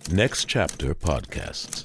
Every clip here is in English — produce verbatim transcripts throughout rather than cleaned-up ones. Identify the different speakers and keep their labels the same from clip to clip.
Speaker 1: Next Chapter Podcasts.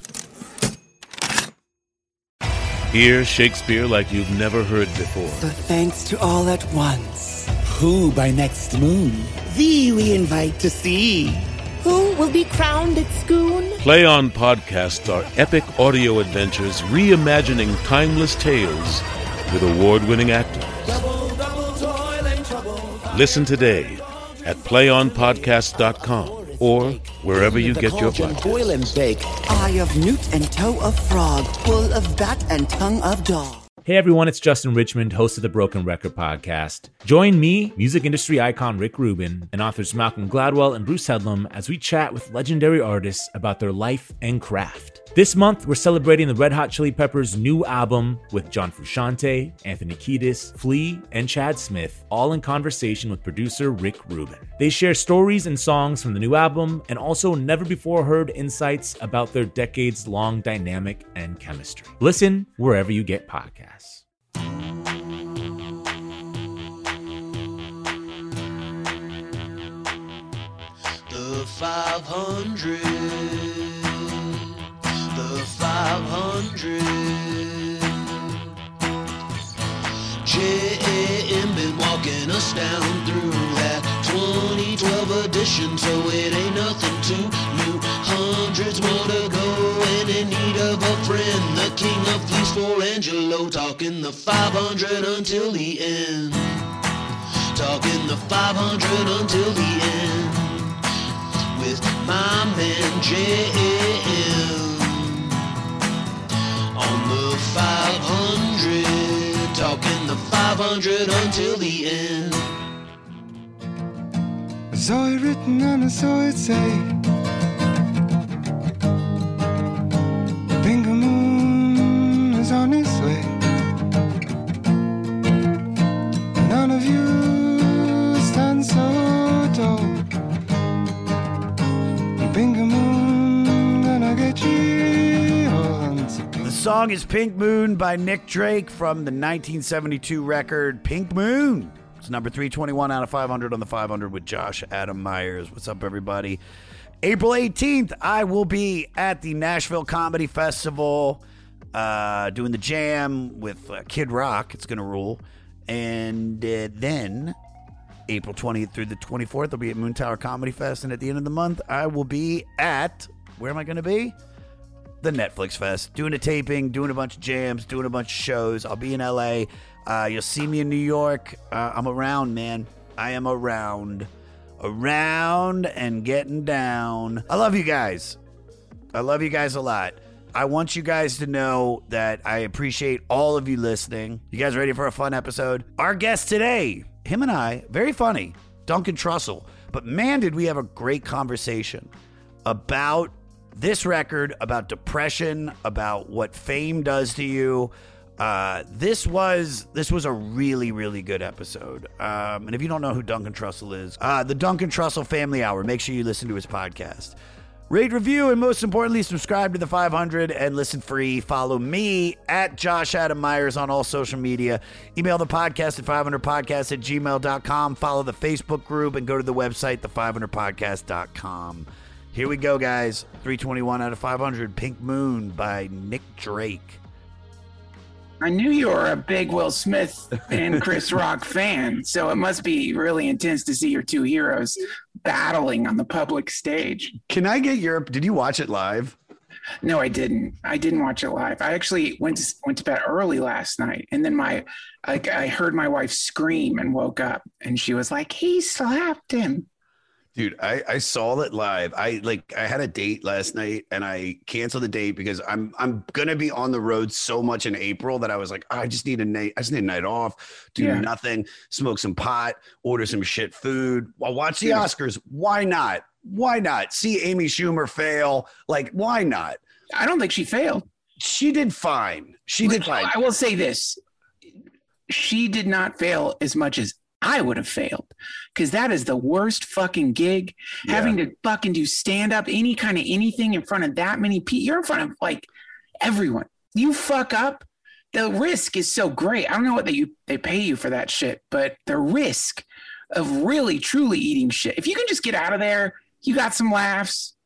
Speaker 1: Hear Shakespeare like you've never heard before.
Speaker 2: The Thanks to All at Once. Who by next moon? Thee we invite to see.
Speaker 3: Who will be crowned at Scone?
Speaker 1: Play On Podcasts are epic audio adventures reimagining timeless tales with award-winning actors.
Speaker 2: Double, double toil and trouble.
Speaker 1: Listen today at play on podcast dot com or wherever you get your podcasts.
Speaker 2: Boil and bake. Eye of newt and toe of frog. Full of bat and tongue of dog.
Speaker 4: Hey everyone, it's Justin Richmond, host of the Broken Record Podcast. Join me, music industry icon Rick Rubin, and authors Malcolm Gladwell and Bruce Headlam as we chat with legendary artists about their life and craft. This month, we're celebrating the Red Hot Chili Peppers' new album with John Frusciante, Anthony Kiedis, Flea, and Chad Smith, all in conversation with producer Rick Rubin. They share stories and songs from the new album and also never-before-heard insights about their decades-long dynamic and chemistry. Listen wherever you get podcasts.
Speaker 5: The five hundred The five hundred J A M been walking us down through that twenty twelve edition, so it ain't nothing too new. Hundreds more to go and in need of a friend. The king of fleas for Angelo, talking the five hundred until the end. Talking the five hundred until the end. With my man J M on the five hundred, talking the five hundred until the end.
Speaker 6: I saw it written and I saw it say, Bingo Moon is on its way. None of you stand so tall. Bingo Moon, gonna get you on.
Speaker 7: The song is Pink Moon by Nick Drake from the nineteen seventy-two record Pink Moon. It's number three twenty-one out of five hundred on the five hundred with Josh Adam Myers. What's up, everybody? April eighteenth, I will be at the Nashville Comedy Festival uh, doing the jam with uh, Kid Rock. It's going to rule. And uh, then April twentieth through the twenty-fourth, I'll be at Moon Tower Comedy Fest. And at the end of the month, I will be at, where am I going to be? The Netflix Fest. Doing a taping, doing a bunch of jams, doing a bunch of shows. I'll be in L A. Uh, you'll see me in New York. Uh, I'm around, man. I am around. Around and getting down. I love you guys. I love you guys a lot. I want you guys to know that I appreciate all of you listening. You guys ready for a fun episode? Our guest today, him and I, very funny, Duncan Trussell. But man, did we have a great conversation about this record, about depression, about what fame does to you. Uh, this was this was a really, really good episode. Um, and if you don't know who Duncan Trussell is, uh, the Duncan Trussell Family Hour, make sure you listen to his podcast. Rate, review, and most importantly, subscribe to the five hundred and listen free. Follow me at Josh Adam Myers on all social media. Email the podcast at five hundred podcast at gmail dot com. Follow the Facebook group and go to the website, the five hundred podcast dot com. Here we go, guys. three twenty-one out of five hundred, Pink Moon by Nick Drake.
Speaker 8: I knew you were a big Will Smith and Chris Rock fan, so it must be really intense to see your two heroes battling on the public stage.
Speaker 7: Can I get your... Did you watch it live?
Speaker 8: No, I didn't. I didn't watch it live. I actually went to went to bed early last night, and then my like I heard my wife scream and woke up, and she was like, "He slapped him."
Speaker 9: Dude, I, I saw it live. I like I had a date last night and I canceled the date because I'm I'm gonna be on the road so much in April that I was like, oh, I just need a night, I just need a night off, do yeah. nothing, smoke some pot, order some shit food. I'll watch the Oscars. Why not? Why not? See Amy Schumer fail. Like, why not?
Speaker 8: I don't think she failed.
Speaker 9: She did fine. She did fine.
Speaker 8: I will say this. She did not fail as much as I would have failed, because that is the worst fucking gig. Yeah. Having to fucking do stand up, any kind of anything in front of that many people. You're in front of like everyone. You fuck up, the risk is so great. I don't know what they you they pay you for that shit, but the risk of really truly eating shit. If you can just get out of there, you got some laughs,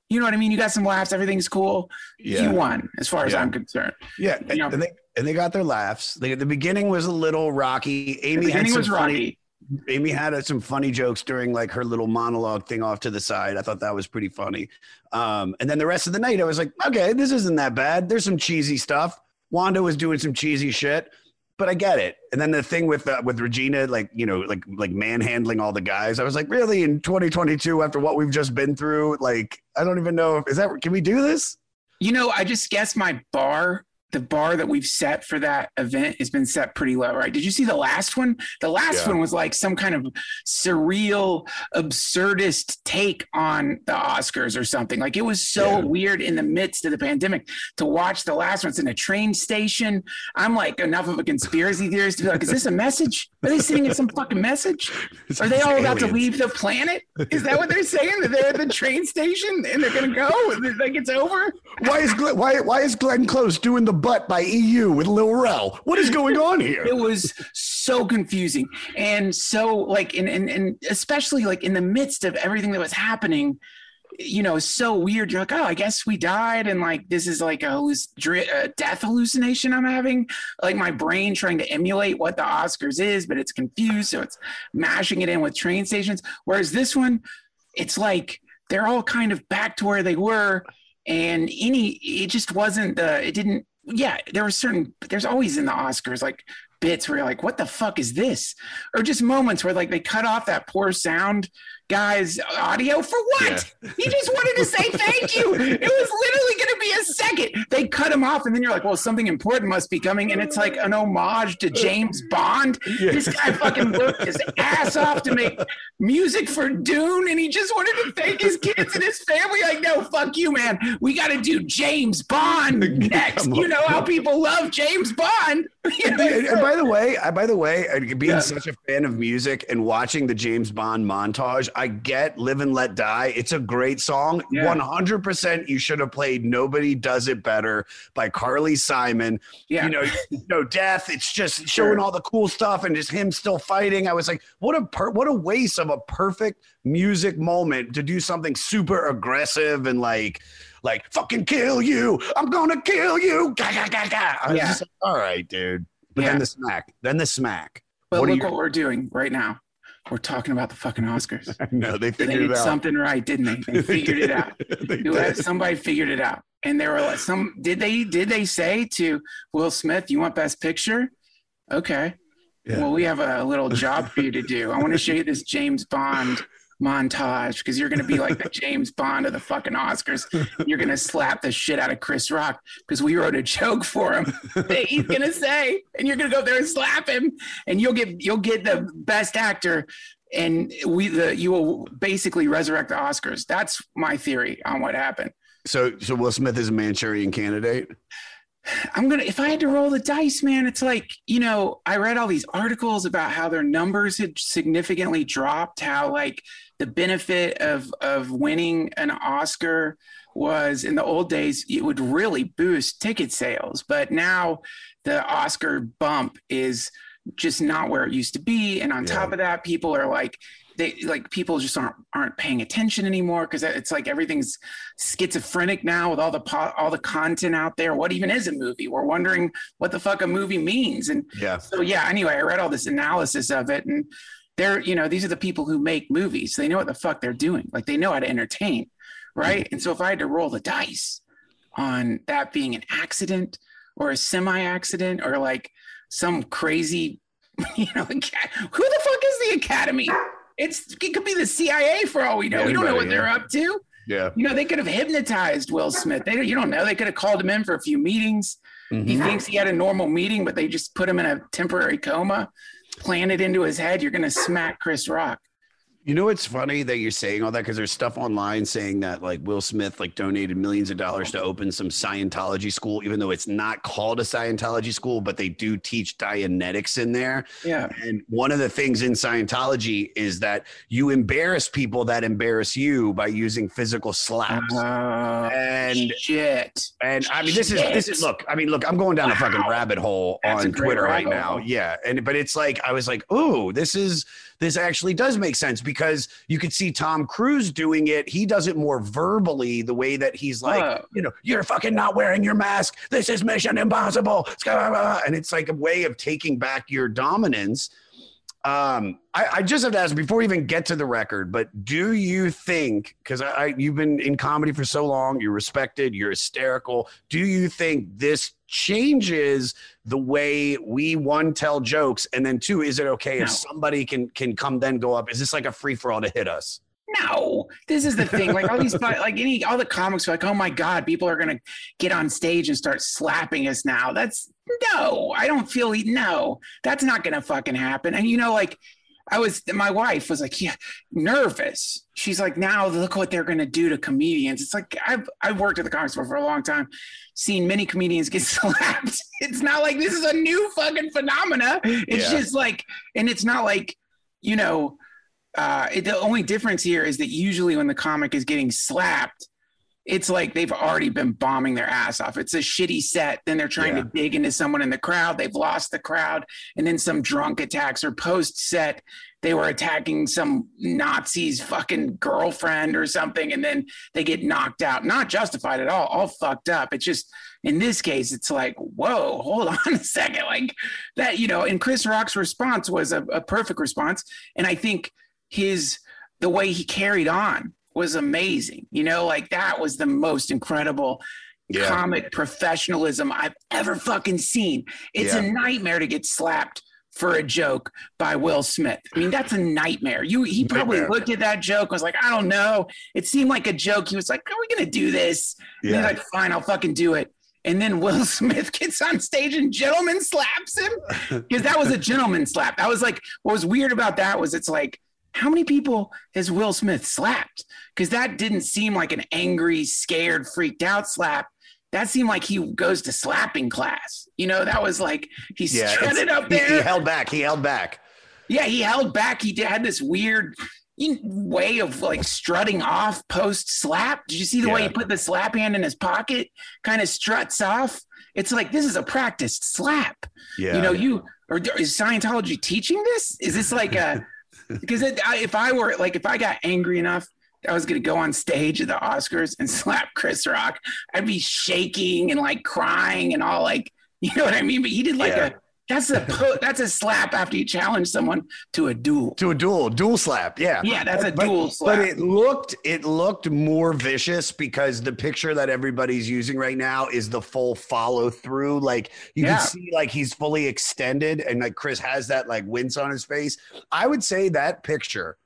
Speaker 8: You know what I mean? You got some laughs. Everything's cool.
Speaker 9: Yeah.
Speaker 8: You won, as far as
Speaker 9: Yeah.
Speaker 8: I'm concerned.
Speaker 9: Yeah,
Speaker 8: You know?
Speaker 9: and they and they got their laughs. They, the beginning was a little rocky. Amy
Speaker 8: The
Speaker 9: had
Speaker 8: beginning
Speaker 9: some
Speaker 8: was
Speaker 9: funny.
Speaker 8: rocky.
Speaker 9: Amy had uh, some funny jokes during like her little monologue thing off to the side. I thought that was pretty funny. Um, and then the rest of the night, I was like, okay, this isn't that bad. There's some cheesy stuff. Wanda was doing some cheesy shit, but I get it. And then the thing with uh, with Regina, like you know, like like manhandling all the guys. I was like, really, in twenty twenty-two, after what we've just been through, like I don't even know. Is that can we do this?
Speaker 8: You know, I just guess my bar, the bar that we've set for that event has been set pretty low, right? Did you see the last one? The last
Speaker 9: Yeah.
Speaker 8: one was like some kind of surreal, absurdist take on the Oscars or something. Like it was so
Speaker 9: Yeah.
Speaker 8: weird in the midst of the pandemic to watch the last one. It's in a train station. I'm like enough of a conspiracy theorist to be like, is this a message? Are they sending some fucking message?
Speaker 9: It's
Speaker 8: Are they all about to
Speaker 9: aliens.
Speaker 8: leave the planet? Is that what they're saying? That they're at the train station and they're going to go? Like it's over?
Speaker 9: Why is Glenn, why why is Glenn Close doing the butt by E U with Lil Rel? What is going on here?
Speaker 8: It was so confusing and so like and, and and especially like in the midst of everything that was happening, you know, so weird. You're like, oh, I guess we died, and like this is like a, halluc- dri- a death hallucination I'm having. Like my brain trying to emulate what the Oscars is, but it's confused, so it's mashing it in with train stations. Whereas this one, it's like they're all kind of back to where they were, and any it just wasn't the it didn't. Yeah, there were certain. There's always in the Oscars like bits where you're like, what the fuck is this? Or just moments where like they cut off that poor sound guy's audio for what?
Speaker 9: Yeah.
Speaker 8: He just wanted to say thank you. It was literally going to be a second. They cut him off, and then you're like, well, something important must be coming, and it's like an homage to James Bond.
Speaker 9: Yeah.
Speaker 8: This guy fucking worked his ass off to make music for Dune, and he just wanted to thank his kids and his family. Like, no, fuck you, man. We got to do James Bond next.
Speaker 9: Come on.
Speaker 8: You know how people love James Bond. You know,
Speaker 9: And, and by the way, I by the way, I- being
Speaker 8: Yeah.
Speaker 9: such a fan of music and watching the James Bond montage, I get "Live and Let Die." It's a great song.
Speaker 8: Yeah.
Speaker 9: One hundred percent, you should have played "Nobody Does It Better" by Carly Simon.
Speaker 8: Yeah.
Speaker 9: You know, no death. It's just showing
Speaker 8: Sure.
Speaker 9: all the cool stuff and just him still fighting. I was like, what a per- what a waste of a perfect music moment to do something super aggressive and like. Like fucking kill you! I'm gonna kill you! Gah, gah, gah, gah. I was
Speaker 8: Yeah.
Speaker 9: just like, all right, dude. But
Speaker 8: Yeah.
Speaker 9: then the smack. Then the smack.
Speaker 8: But
Speaker 9: What are
Speaker 8: look
Speaker 9: your-
Speaker 8: what we're doing right now. We're talking about the fucking Oscars.
Speaker 9: No, they
Speaker 8: They
Speaker 9: figured
Speaker 8: did
Speaker 9: it out.
Speaker 8: something right, didn't they? They figured it out.
Speaker 9: They
Speaker 8: Who had-
Speaker 9: did.
Speaker 8: Somebody figured it out, and they were like, "Some did they did they say to Will Smith, you want Best Picture? Okay,
Speaker 9: Yeah.
Speaker 8: well we have a little job for you to do. I want to show you this James Bond montage because you're going to be like the James Bond of the fucking Oscars. You're going to slap the shit out of Chris Rock because we wrote a joke for him that he's going to say, and you're going to go there and slap him, and you'll get you'll get the Best Actor." And we, the you will basically resurrect the Oscars. That's my theory on what happened.
Speaker 9: So, so Will Smith is a Manchurian candidate.
Speaker 8: I'm gonna, if I had to roll the dice, man, it's like, you know, I read all these articles about how their numbers had significantly dropped, how like the benefit of of winning an Oscar was in the old days, it would really boost ticket sales, but now the Oscar bump is just not where it used to be. And on
Speaker 9: Yeah.
Speaker 8: top of that, people are like, they like people just aren't aren't paying attention anymore because it's like everything's schizophrenic now with all the po- all the content out there. What even is a movie? We're wondering what the fuck a movie means. And
Speaker 9: Yeah.
Speaker 8: so yeah. Anyway, I read all this analysis of it, and they're you know these are the people who make movies. They know what the fuck they're doing. Like they know how to entertain, right? And so if I had to roll the dice on that being an accident or a semi-accident or like some crazy, you know, aca- who the fuck is the Academy? It's it could be the C I A for all we know. We don't know what
Speaker 9: Anybody,
Speaker 8: they're
Speaker 9: yeah.
Speaker 8: up to.
Speaker 9: Yeah.
Speaker 8: You know, they could have hypnotized Will Smith. They you don't know. They could have called him in for a few meetings. He
Speaker 9: Mhm.
Speaker 8: thinks he had a normal meeting, but they just put him in a temporary coma, planted into his head. You're gonna smack Chris Rock.
Speaker 9: You know, it's funny that you're saying all that because there's stuff online saying that like Will Smith like donated millions of dollars to open some Scientology school, even though it's not called a Scientology school, but they do teach Dianetics in there.
Speaker 8: Yeah.
Speaker 9: And one of the things in Scientology is that you embarrass people that embarrass you by using physical slaps.
Speaker 8: Uh,
Speaker 9: and
Speaker 8: shit.
Speaker 9: and I mean, this is this is look. I mean, look. I'm going down a fucking rabbit hole
Speaker 8: That's a
Speaker 9: on
Speaker 8: great
Speaker 9: Twitter right
Speaker 8: rabbit
Speaker 9: now.
Speaker 8: hole.
Speaker 9: Yeah, and but it's like I was like, oh, this is this actually does make sense because you could see Tom Cruise doing it. He does it more verbally, the way that he's like,
Speaker 8: Oh.
Speaker 9: you know, you're fucking not wearing your mask. This is Mission Impossible. And it's like a way of taking back your dominance. Um, I, I just have to ask before we even get to the record, but do you think, because I, I you've been in comedy for so long, you're respected, you're hysterical. Do you think this changes the way we one tell jokes, and then two, is it okay
Speaker 8: No.
Speaker 9: if somebody can can come then go up? Is this like a free for all to hit us?
Speaker 8: No, this is the thing. Like all these, like any, all the comics are like, oh my God, people are going to get on stage and start slapping us now. That's no, I don't feel, no, that's not going to fucking happen. And you know, like I was, my wife was like, yeah, nervous. She's like, now look what they're going to do to comedians. It's like, I've, I've worked at the comic store for a long time, seen many comedians get slapped. It's not like this is a new fucking phenomena. It's
Speaker 9: Yeah.
Speaker 8: just like, and it's not like, you know, Uh, it, the only difference here is that usually when the comic is getting slapped, it's like they've already been bombing their ass off. It's a shitty set. Then they're trying
Speaker 9: Yeah.
Speaker 8: to dig into someone in the crowd. They've lost the crowd. And then some drunk attacks, or post set, they were attacking some Nazi's fucking girlfriend or something. And then they get knocked out. Not justified at all. All fucked up. It's just, in this case, it's like, whoa, hold on a second. Like that, you know, and Chris Rock's response was a, a perfect response. And I think his the way he carried on was amazing. You know, like that was the most incredible
Speaker 9: Yeah.
Speaker 8: comic professionalism I've ever fucking seen. It's
Speaker 9: Yeah.
Speaker 8: a nightmare to get slapped for a joke by Will Smith. I mean, that's a nightmare. You he probably
Speaker 9: Nightmare.
Speaker 8: looked at that joke, was like, I don't know. It seemed like a joke. He was like, are we gonna do this? And
Speaker 9: Yeah.
Speaker 8: he's like, fine, I'll fucking do it. And then Will Smith gets on stage and gentleman slaps him. Because that was a gentleman slap. That was like, what was weird about that was it's like, how many people has Will Smith slapped? Because that didn't seem like an angry, scared, freaked out slap. That seemed like he goes to slapping class. You know, that was like he
Speaker 9: Yeah,
Speaker 8: strutted
Speaker 9: it's-
Speaker 8: up
Speaker 9: he-
Speaker 8: there.
Speaker 9: He held back. He held back.
Speaker 8: Yeah, he held back. He did, had this weird you- way of like strutting off post slap. Did you see the way
Speaker 9: Yeah.
Speaker 8: he put the slap hand in his pocket? Kind of struts off. It's like, this is a practiced slap.
Speaker 9: Yeah.
Speaker 8: You know, you or is Scientology teaching this? Is this like a because it, I, if I were like if I got angry enough, I was gonna go on stage at the Oscars and slap Chris Rock, I'd be shaking and like crying and all like, you know what I mean? But he did like
Speaker 9: Yeah.
Speaker 8: a that's a po- that's a slap after you challenge someone to a duel.
Speaker 9: To a duel, duel slap. Yeah.
Speaker 8: Yeah, that's a
Speaker 9: But-
Speaker 8: duel slap.
Speaker 9: But it looked it looked more vicious because the picture that everybody's using right now is the full follow through. Like you
Speaker 8: Yeah.
Speaker 9: can see like he's fully extended and like Chris has that like wince on his face. I would say that picture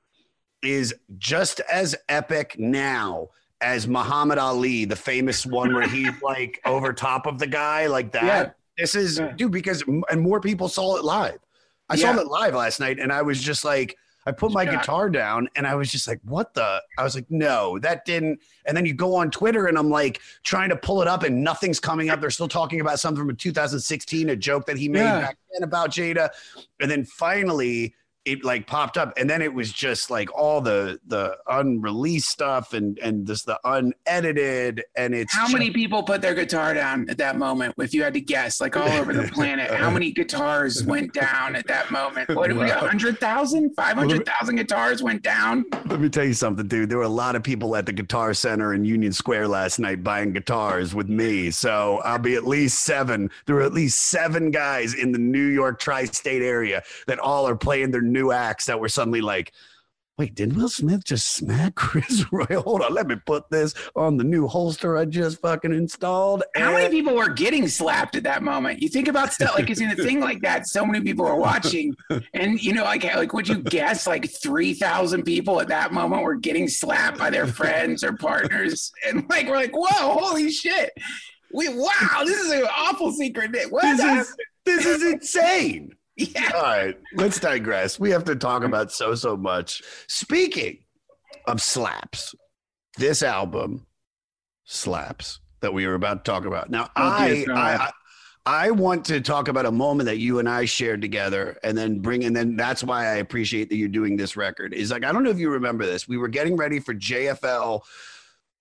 Speaker 9: is just as epic now as Muhammad Ali, the famous one where he's like over top of the guy like that.
Speaker 8: Yeah.
Speaker 9: This is
Speaker 8: Yeah.
Speaker 9: dude, because and more people saw it live. I saw
Speaker 8: Yeah.
Speaker 9: it live last night and I was just like, I put my
Speaker 8: Shocked.
Speaker 9: guitar down and I was just like, what the? I was like, no, that didn't. And then you go on Twitter and I'm like trying to pull it up and nothing's coming up. They're still talking about something from two thousand sixteen, a joke that he made
Speaker 8: Yeah.
Speaker 9: back then about Jada. And then finally it like popped up and then it was just like all the the unreleased stuff and and just the unedited and it's
Speaker 8: How
Speaker 9: just-
Speaker 8: many people put their guitar down at that moment? If you had to guess, like all over the planet, how many guitars went down at that moment? What did we? A hundred thousand, five hundred thousand guitars went down.
Speaker 9: Let me tell you something, dude. There were a lot of people at the Guitar Center in Union Square last night buying guitars with me. So I'll be at least seven. There were at least seven guys in the New York tri-state area that all are playing their new acts that were suddenly like, wait, did Will Smith just smack Chris Roy? Hold on, let me put this on the new holster I just fucking installed.
Speaker 8: How many
Speaker 9: And-
Speaker 8: people were getting slapped at that moment? You think about stuff like, because in a thing like that, so many people are watching, and you know, like, like would you guess like three thousand people at that moment were getting slapped by their friends or partners, and like we're like, whoa, holy shit, we wow, this is an awful secret. What
Speaker 9: This
Speaker 8: happened?
Speaker 9: is, this is insane.
Speaker 8: Yeah.
Speaker 9: All right, let's digress. We have to talk about so, so much. Speaking of slaps, this album slaps that we were about to talk about. Now,
Speaker 8: Oh, dear
Speaker 9: I,
Speaker 8: God.
Speaker 9: I, I, I want to talk about a moment that you and I shared together and then bring, and then that's why I appreciate that you're doing this record. Is like, I don't know if you remember this. We were getting ready for J F L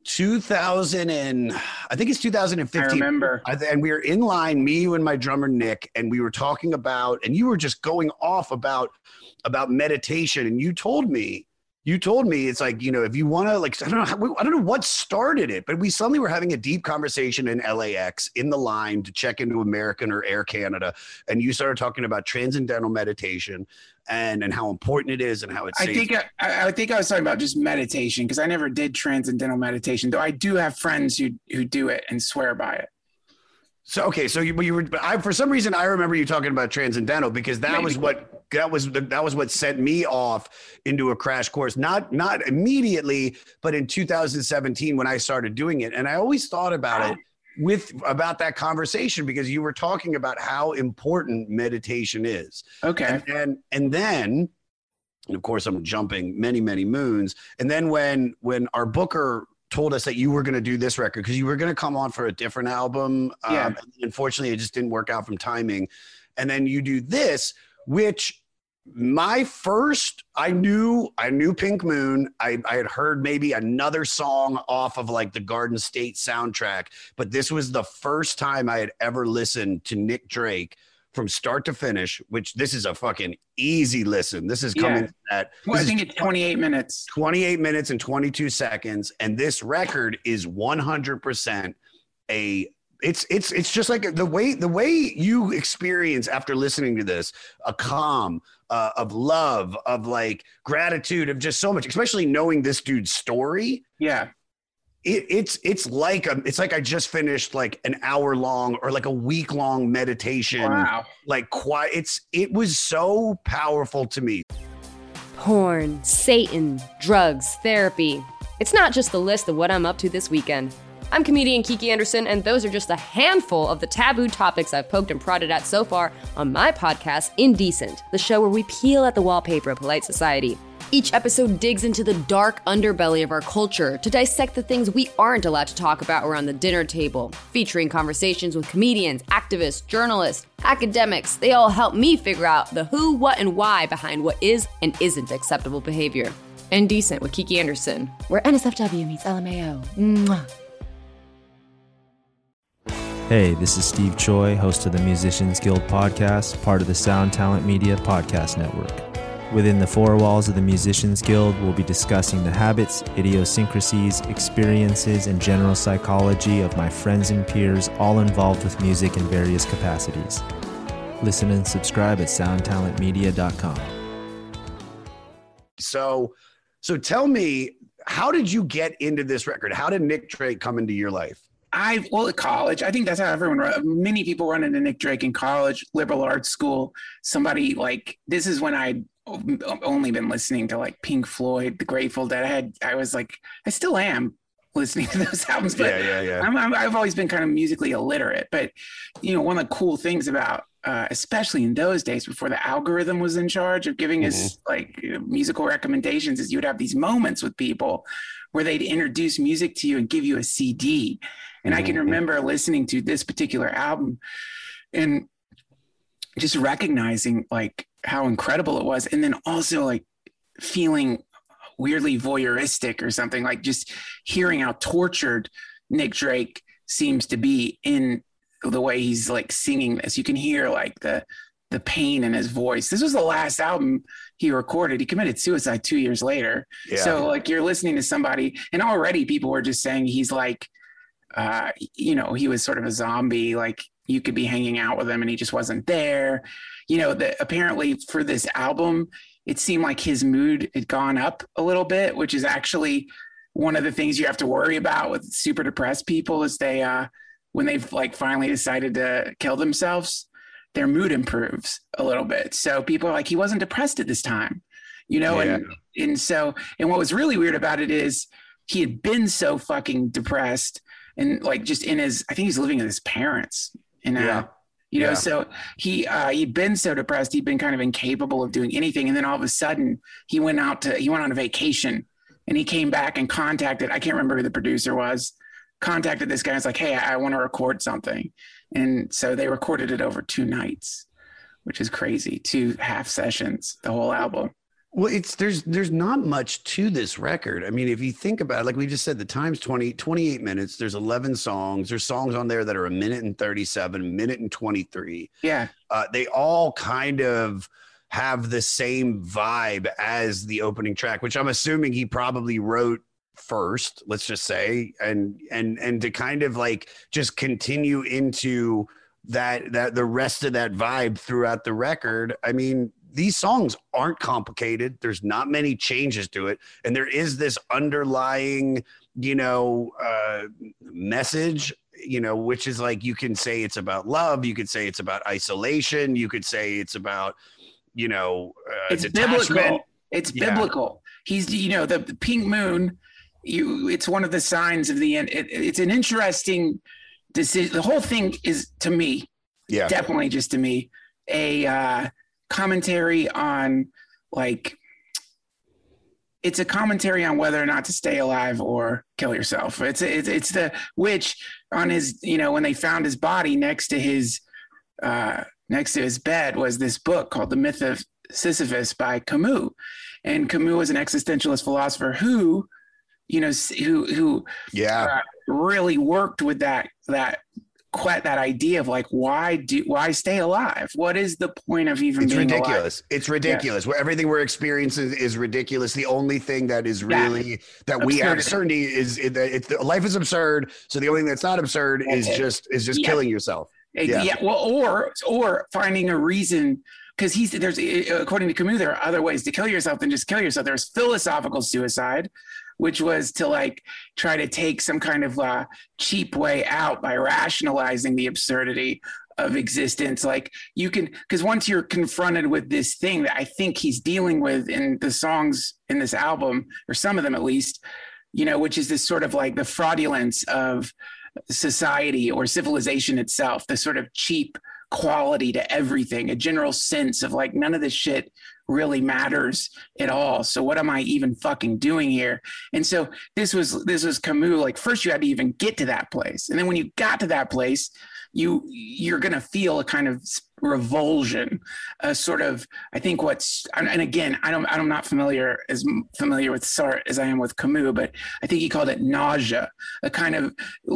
Speaker 9: two thousand and I think it's two thousand fifteen.
Speaker 8: I remember.
Speaker 9: I, and we were in line, me, you, and my drummer Nick, and we were talking about, and you were just going off about about meditation, and you told me, you told me it's like, you know, if you want to, like, I don't know, how, I don't know what started it, but we suddenly were having a deep conversation in L A X in the line to check into American or Air Canada, and you started talking about transcendental meditation and and how important it is and how it's.
Speaker 8: I think I, I think I was talking about just meditation because I never did transcendental meditation, though I do have friends who who do it and swear by it.
Speaker 9: So okay, so you, you were, but I for some reason I remember you talking about transcendental because that Maybe. was what that was that was what sent me off into a crash course. Not not immediately, but in two thousand seventeen when I started doing it, and I always thought about wow. it with about that conversation because you were talking about how important meditation is.
Speaker 8: Okay,
Speaker 9: and and, and then. And of course, I'm jumping many, many moons. And then when when our booker told us that you were going to do this record because you were going to come on for a different album.
Speaker 8: Yeah.
Speaker 9: Um, unfortunately, it just didn't work out from timing. And then you do this, which my first, I knew, I knew Pink Moon. I, I had heard maybe another song off of like the Garden State soundtrack, but this was the first time I had ever listened to Nick Drake from start to finish, which this is a fucking easy listen. This is coming
Speaker 8: yeah.
Speaker 9: at
Speaker 8: well, I think it's twenty-eight minutes.
Speaker 9: twenty-eight minutes and twenty-two seconds. And this record is one hundred percent a it's it's it's just like the way the way you experience after listening to this, a calm uh, of love, of like gratitude, of just so much, especially knowing this dude's story.
Speaker 8: Yeah.
Speaker 9: It, it's it's like a, it's like I just finished like an hour long or like a week long meditation.
Speaker 8: Wow.
Speaker 9: Like quiet. It's it was so powerful to me.
Speaker 10: Porn, Satan, drugs, therapy. It's not just the list of what I'm up to this weekend. I'm comedian Kiki Anderson, and those are just a handful of the taboo topics I've poked and prodded at so far on my podcast, Indecent, the show where we peel at the wallpaper of polite society. Each episode digs into the dark underbelly of our culture to dissect the things we aren't allowed to talk about around the dinner table, featuring conversations with comedians, activists, journalists, academics. They all help me figure out the who, what, and why behind what is and isn't acceptable behavior. Indecent with Kiki Anderson, where N S F W meets L M A O. Mwah.
Speaker 11: Hey, this is Steve Choi, host of the Musicians Guild podcast, part of the Sound Talent Media Podcast Network. Within the four walls of the Musicians Guild, we'll be discussing the habits, idiosyncrasies, experiences, and general psychology of my friends and peers, all involved with music in various capacities. Listen and subscribe at sound talent media dot com.
Speaker 9: So, so tell me, how did you get into this record? How did Nick Drake come into your life?
Speaker 8: I, well, at college, I think that's how everyone, many people run into Nick Drake in college, liberal arts school. Somebody like, this is when I'd only been listening to like Pink Floyd, The Grateful Dead. I had, I was like, I still am listening to those albums, but
Speaker 9: yeah, yeah, yeah.
Speaker 8: I'm, I'm, I've always been kind of musically illiterate. But, you know, one of the cool things about, uh, especially in those days before the algorithm was in charge of giving mm-hmm. us like you know, musical recommendations, is you would have these moments with people where they'd introduce music to you and give you a C D. And I can remember listening to this particular album and just recognizing like how incredible it was. And then also like feeling weirdly voyeuristic or something, like just hearing how tortured Nick Drake seems to be in the way he's like singing this. You can hear like the, the pain in his voice. This was the last album he recorded. He committed suicide two years later. Yeah. So like you're listening to somebody and already people were just saying he's like, uh, you know, he was sort of a zombie, like you could be hanging out with him and he just wasn't there. You know, that apparently for this album, it seemed like his mood had gone up a little bit, which is actually one of the things you have to worry about with super depressed people is they, uh, when they've like finally decided to kill themselves, their mood improves a little bit. So people are like, he wasn't depressed at this time, you know? Yeah. And, and so, and what was really weird about it is he had been so fucking depressed and like just in his, I think he's living with his parents and, uh, yeah. you know, yeah. so he, uh, he'd been so depressed, he'd been kind of incapable of doing anything. And then all of a sudden he went out to, he went on a vacation and he came back and contacted, I can't remember who the producer was, contacted this guy. I was like, hey, I, I want to record something. And so they recorded it over two nights, which is crazy. Two half sessions, the whole album.
Speaker 9: Well, it's there's there's not much to this record. I mean, if you think about it, like we just said, the time's twenty, twenty-eight minutes. There's eleven songs. There's songs on there that are a minute and thirty-seven, a minute and twenty-three.
Speaker 8: Yeah.
Speaker 9: Uh, they all kind of have the same vibe as the opening track, which I'm assuming he probably wrote first, let's just say, and and and to kind of like just continue into that that the rest of that vibe throughout the record. I mean, these songs aren't complicated. There's not many changes to it. And there is this underlying, you know, uh, message, you know, which is like, you can say it's about love. You could say it's about isolation. You could say it's about, you know, uh,
Speaker 8: it's
Speaker 9: detachment.
Speaker 8: biblical. It's
Speaker 9: Yeah.
Speaker 8: biblical. He's, you know, the, the pink moon, you, it's one of the signs of the end. It, it's an interesting decision. The whole thing is, to me,
Speaker 9: Yeah.
Speaker 8: definitely just to me, a, uh, commentary on, like, it's a commentary on whether or not to stay alive or kill yourself. It's it's it's the which on his, you know, when they found his body next to his uh, next to his bed was this book called The Myth of Sisyphus by Camus, and Camus was an existentialist philosopher who, you know, who who
Speaker 9: yeah
Speaker 8: uh, really worked with that that. Quite that idea of like, why do why stay alive? What is the point of even
Speaker 9: it's
Speaker 8: being
Speaker 9: ridiculous
Speaker 8: alive?
Speaker 9: It's ridiculous. Yeah. Where everything we're experiencing is ridiculous. The only thing that is really yeah. that we have certainty is that it's life is absurd. So the only thing that's not absurd is
Speaker 8: okay.
Speaker 9: just is just
Speaker 8: yeah.
Speaker 9: killing yourself.
Speaker 8: Yeah. yeah. Well, or or finding a reason, because he's there's according to Camus, there are other ways to kill yourself than just kill yourself. There's philosophical suicide, which was to like try to take some kind of uh, cheap way out by rationalizing the absurdity of existence. Like you can, because once you're confronted with this thing that I think he's dealing with in the songs in this album, or some of them at least, you know, which is this sort of like the fraudulence of society or civilization itself, the sort of cheap quality to everything, a general sense of like none of this shit really matters at all. So what am I even fucking doing here? And so this was this was Camus. Like first you had to even get to that place, and then when you got to that place, you you're gonna feel a kind of revulsion, a sort of I think what's and again I don't I'm not familiar as familiar with Sartre as I am with Camus, but I think he called it nausea, a kind of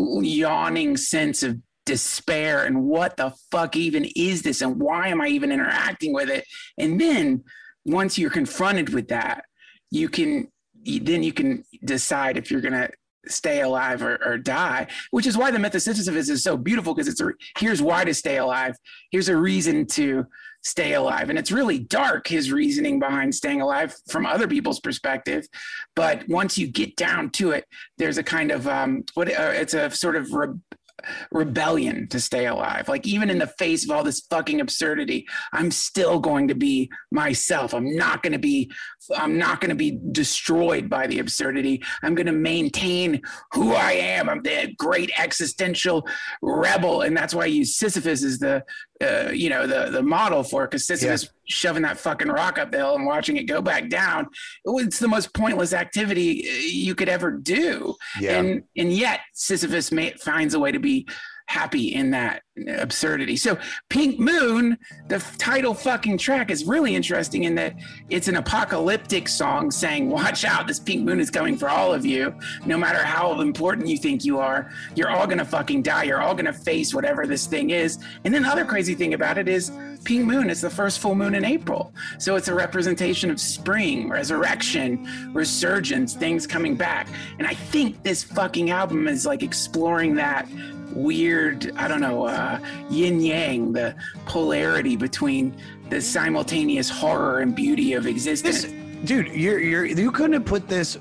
Speaker 8: yawning sense of despair and what the fuck even is this and why am I even interacting with it? And then once you're confronted with that, you can then you can decide if you're gonna stay alive or, or die, which is why the Myth of Sisyphus is so beautiful, because it's a, here's why to stay alive, here's a reason to stay alive. And it's really dark, his reasoning behind staying alive from other people's perspective, but once you get down to it, there's a kind of um what uh, it's a sort of re- rebellion to stay alive. Like even in the face of all this fucking absurdity, I'm still going to be myself. I'm not going to be I'm not going to be destroyed by the absurdity. I'm going to maintain who I am. I'm the great existential rebel, and that's why I use Sisyphus as the uh, you know the the model for it, because Sisyphus yeah. shoving that fucking rock up the hill and watching it go back down, it's the most pointless activity you could ever do. Yeah. And and yet Sisyphus may, finds a way to be happy in that absurdity. So Pink Moon, the title fucking track, is really interesting in that it's an apocalyptic song saying, watch out, this pink moon is coming for all of you. No matter how important you think you are, you're all gonna fucking die. You're all gonna face whatever this thing is. And then the other crazy thing about it is Pink Moon is the first full moon in April. So it's a representation of spring, resurrection, resurgence, things coming back. And I think this fucking album is like exploring that weird, I don't know, uh, yin yang, the polarity between the simultaneous horror and beauty of existence.
Speaker 9: This, dude, you're you're you couldn't have put this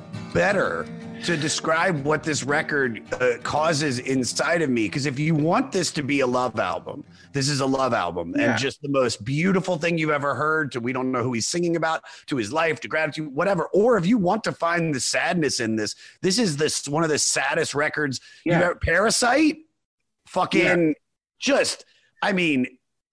Speaker 9: better to describe what this record uh, causes inside of me. Because if you want this to be a love album, this is a love album, yeah. and just the most beautiful thing you've ever heard. To we don't know who he's singing about, to his life, to gratitude, whatever. Or if you want to find the sadness in this, this is this one of the saddest records. Yeah. You know, Parasite, fucking, yeah. just, I mean,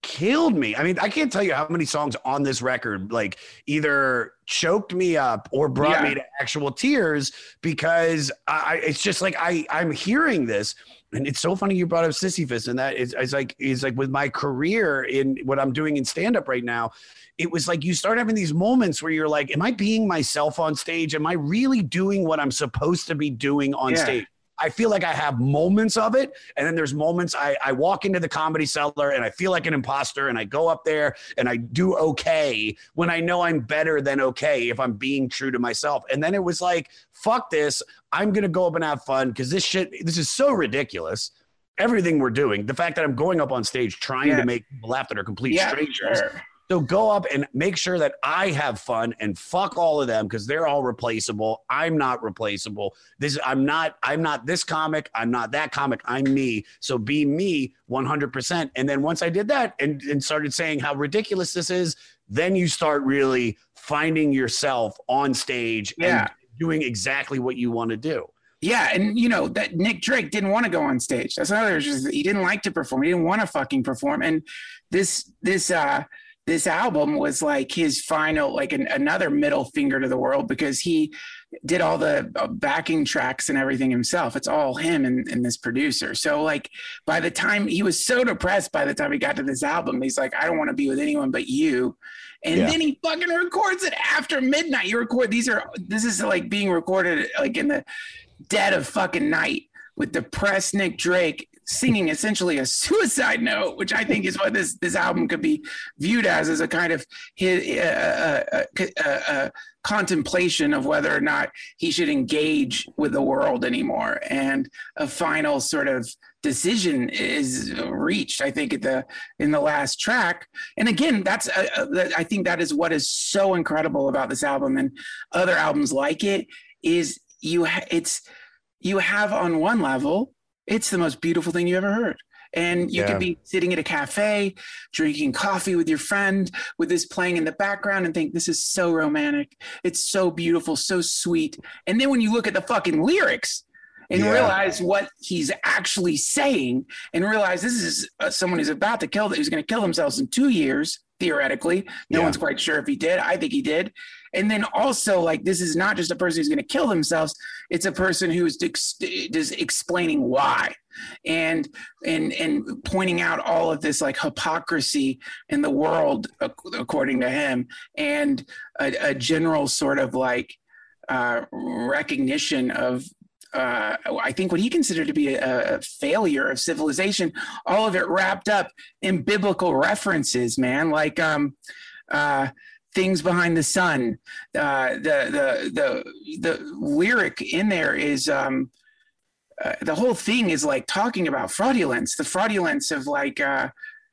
Speaker 9: killed me. I mean, I can't tell you how many songs on this record like either choked me up or brought
Speaker 8: Yeah.
Speaker 9: me to actual tears because I, it's just like I, I'm hearing this. And it's so funny you brought up Sisyphus, and that is it's like is like with my career in what I'm doing in stand-up right now. It was like you start having these moments where you're like, am I being myself on stage? Am I really doing what I'm supposed to be doing on
Speaker 8: Yeah.
Speaker 9: stage? I feel like I have moments of it. And then there's moments I, I walk into the Comedy Cellar and I feel like an imposter, and I go up there and I do okay when I know I'm better than okay if I'm being true to myself. And then it was like, fuck this. I'm going to go up and have fun because this shit, this is so ridiculous. Everything we're doing, the fact that I'm going up on stage trying
Speaker 8: Yeah.
Speaker 9: to make people laugh that are complete
Speaker 8: Yeah,
Speaker 9: strangers.
Speaker 8: sure.
Speaker 9: So go up and make sure that I have fun and fuck all of them because they're all replaceable. I'm not replaceable. This I'm not. I'm not this comic. I'm not that comic. I'm me. So be me one hundred percent. And then once I did that and, and started saying how ridiculous this is, then you start really finding yourself on stage
Speaker 8: Yeah.
Speaker 9: and doing exactly what you want to do.
Speaker 8: Yeah, and you know that Nick Drake didn't want to go on stage. That's another. Just, he didn't like to perform. He didn't want to fucking perform. And this this uh this album was like his final, like an, another middle finger to the world because he did all the uh, backing tracks and everything himself. It's all him and, and this producer. So like by the time he was so depressed, by the time he got to this album, he's like, I don't want to be with anyone but you. And
Speaker 9: Yeah.
Speaker 8: then he fucking records it after midnight. You record these are this is like being recorded like in the dead of fucking night with depressed Nick Drake singing essentially a suicide note, which I think is what this this album could be viewed as, as a kind of his, uh, uh, uh, uh, contemplation of whether or not he should engage with the world anymore, and a final sort of decision is reached. I think at the in the last track, and again, that's uh, uh, I think that is what is so incredible about this album and other albums like it is you ha- it's you have on one level. It's the most beautiful thing you ever heard. And you
Speaker 9: Yeah.
Speaker 8: could be sitting at a cafe, drinking coffee with your friend, with this playing in the background and think, this is so romantic. It's so beautiful, so sweet. And then when you look at the fucking lyrics and
Speaker 9: Yeah.
Speaker 8: realize what he's actually saying and realize this is uh, someone who's about to kill, who's going to kill themselves in two years, theoretically. No
Speaker 9: Yeah.
Speaker 8: one's quite sure if he did. I think he did. And then also, like, this is not just a person who's going to kill themselves. It's a person who's ex- is explaining why, and and and pointing out all of this like hypocrisy in the world, ac- according to him, and a, a general sort of like uh, recognition of. Uh, I think what he considered to be a, a failure of civilization, all of it wrapped up in biblical references, man. Like, um, uh, Things Behind the Sun. Uh, the the the the lyric in there is um, uh, the whole thing is like talking about fraudulence, the fraudulence of like uh,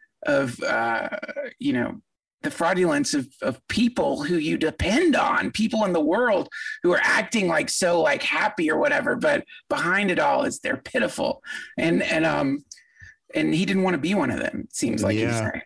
Speaker 8: of uh, you know the fraudulence of, of people who you depend on, people in the world who are acting like so like happy or whatever, but behind it all is they're pitiful, and and um and he didn't want to be one of them. It seems like he's
Speaker 9: Yeah.
Speaker 8: saying.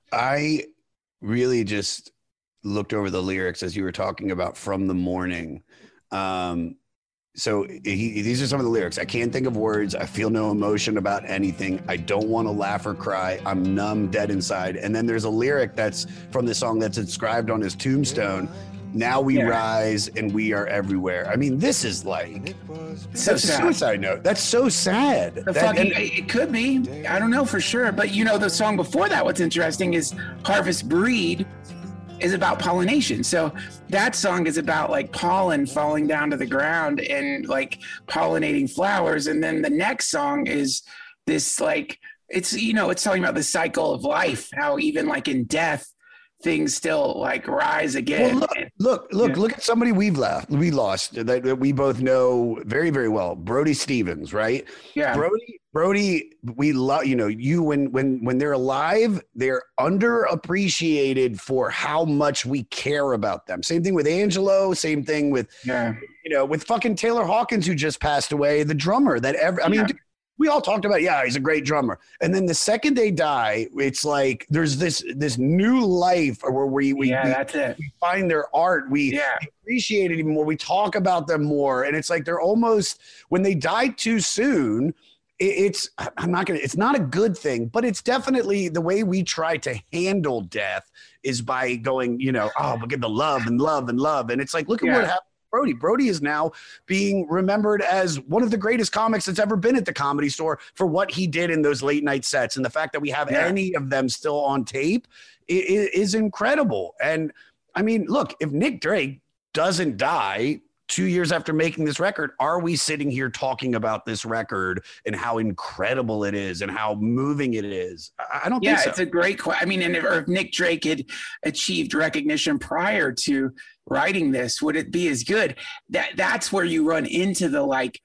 Speaker 9: I really just looked over the lyrics as you were talking about From the Morning. Um, so he, these are some of the lyrics. I can't think of words. I feel no emotion about anything. I don't want to laugh or cry. I'm numb, dead inside. And then there's a lyric that's from the song that's inscribed on his tombstone. Now we
Speaker 8: Yeah.
Speaker 9: rise and we are everywhere. I mean, this is like,
Speaker 8: So
Speaker 9: that's a
Speaker 8: sad.
Speaker 9: suicide note. That's so sad.
Speaker 8: The
Speaker 9: That-
Speaker 8: fucking,
Speaker 9: and-
Speaker 8: it could be. I don't know for sure. But you know, the song before that, what's interesting is Harvest Breed is about pollination. So that song is about like pollen falling down to the ground and like pollinating flowers. And then the next song is this like, it's, you know, it's talking about the cycle of life, how even like in death, things still like rise again.
Speaker 9: Well, look, look, look,
Speaker 8: Yeah.
Speaker 9: look at somebody we've left, we lost that, that we both know very, very well. Brody Stevens, right?
Speaker 8: Yeah.
Speaker 9: Brody, Brody, we love, you know, you when when when they're alive, they're underappreciated for how much we care about them. Same thing with Angelo, same thing with
Speaker 8: Yeah.
Speaker 9: you know, with fucking Taylor Hawkins, who just passed away, the drummer that ever I mean,
Speaker 8: Yeah.
Speaker 9: dude, we all talked about, yeah, he's a great drummer. And then the second they die, it's like there's this this new life where we we,
Speaker 8: Yeah,
Speaker 9: we,
Speaker 8: that's it.
Speaker 9: we find their art, we
Speaker 8: Yeah.
Speaker 9: appreciate it even more, we talk about them more. And it's like they're almost when they die too soon, it's, I'm not going to, it's not a good thing, but it's definitely the way we try to handle death is by going, you know, oh, look at the love and love and love. And it's like, look at
Speaker 8: Yeah.
Speaker 9: what happened. Brody. Brody is now being remembered as one of the greatest comics that's ever been at the Comedy Store for what he did in those late night sets. And the fact that we have
Speaker 8: Yeah.
Speaker 9: any of them still on tape is, is incredible. And I mean, look, if Nick Drake doesn't die two years after making this record, are we sitting here talking about this record and how incredible it is and how moving it is? I, I don't
Speaker 8: Yeah,
Speaker 9: think so.
Speaker 8: it's a great question. I mean, and if, or if Nick Drake had achieved recognition prior to writing this, would it be as good? That that's where you run into the like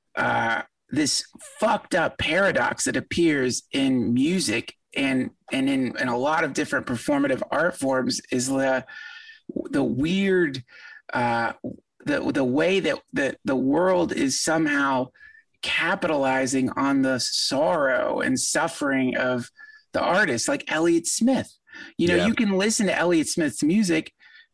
Speaker 8: uh, this fucked up paradox that appears in music and and in, in a lot of different performative art forms is the the weird uh, the the way that the the world is somehow capitalizing on the sorrow and suffering of the artist, like Elliott Smith. You know,
Speaker 9: Yeah.
Speaker 8: you can listen to Elliott Smith's music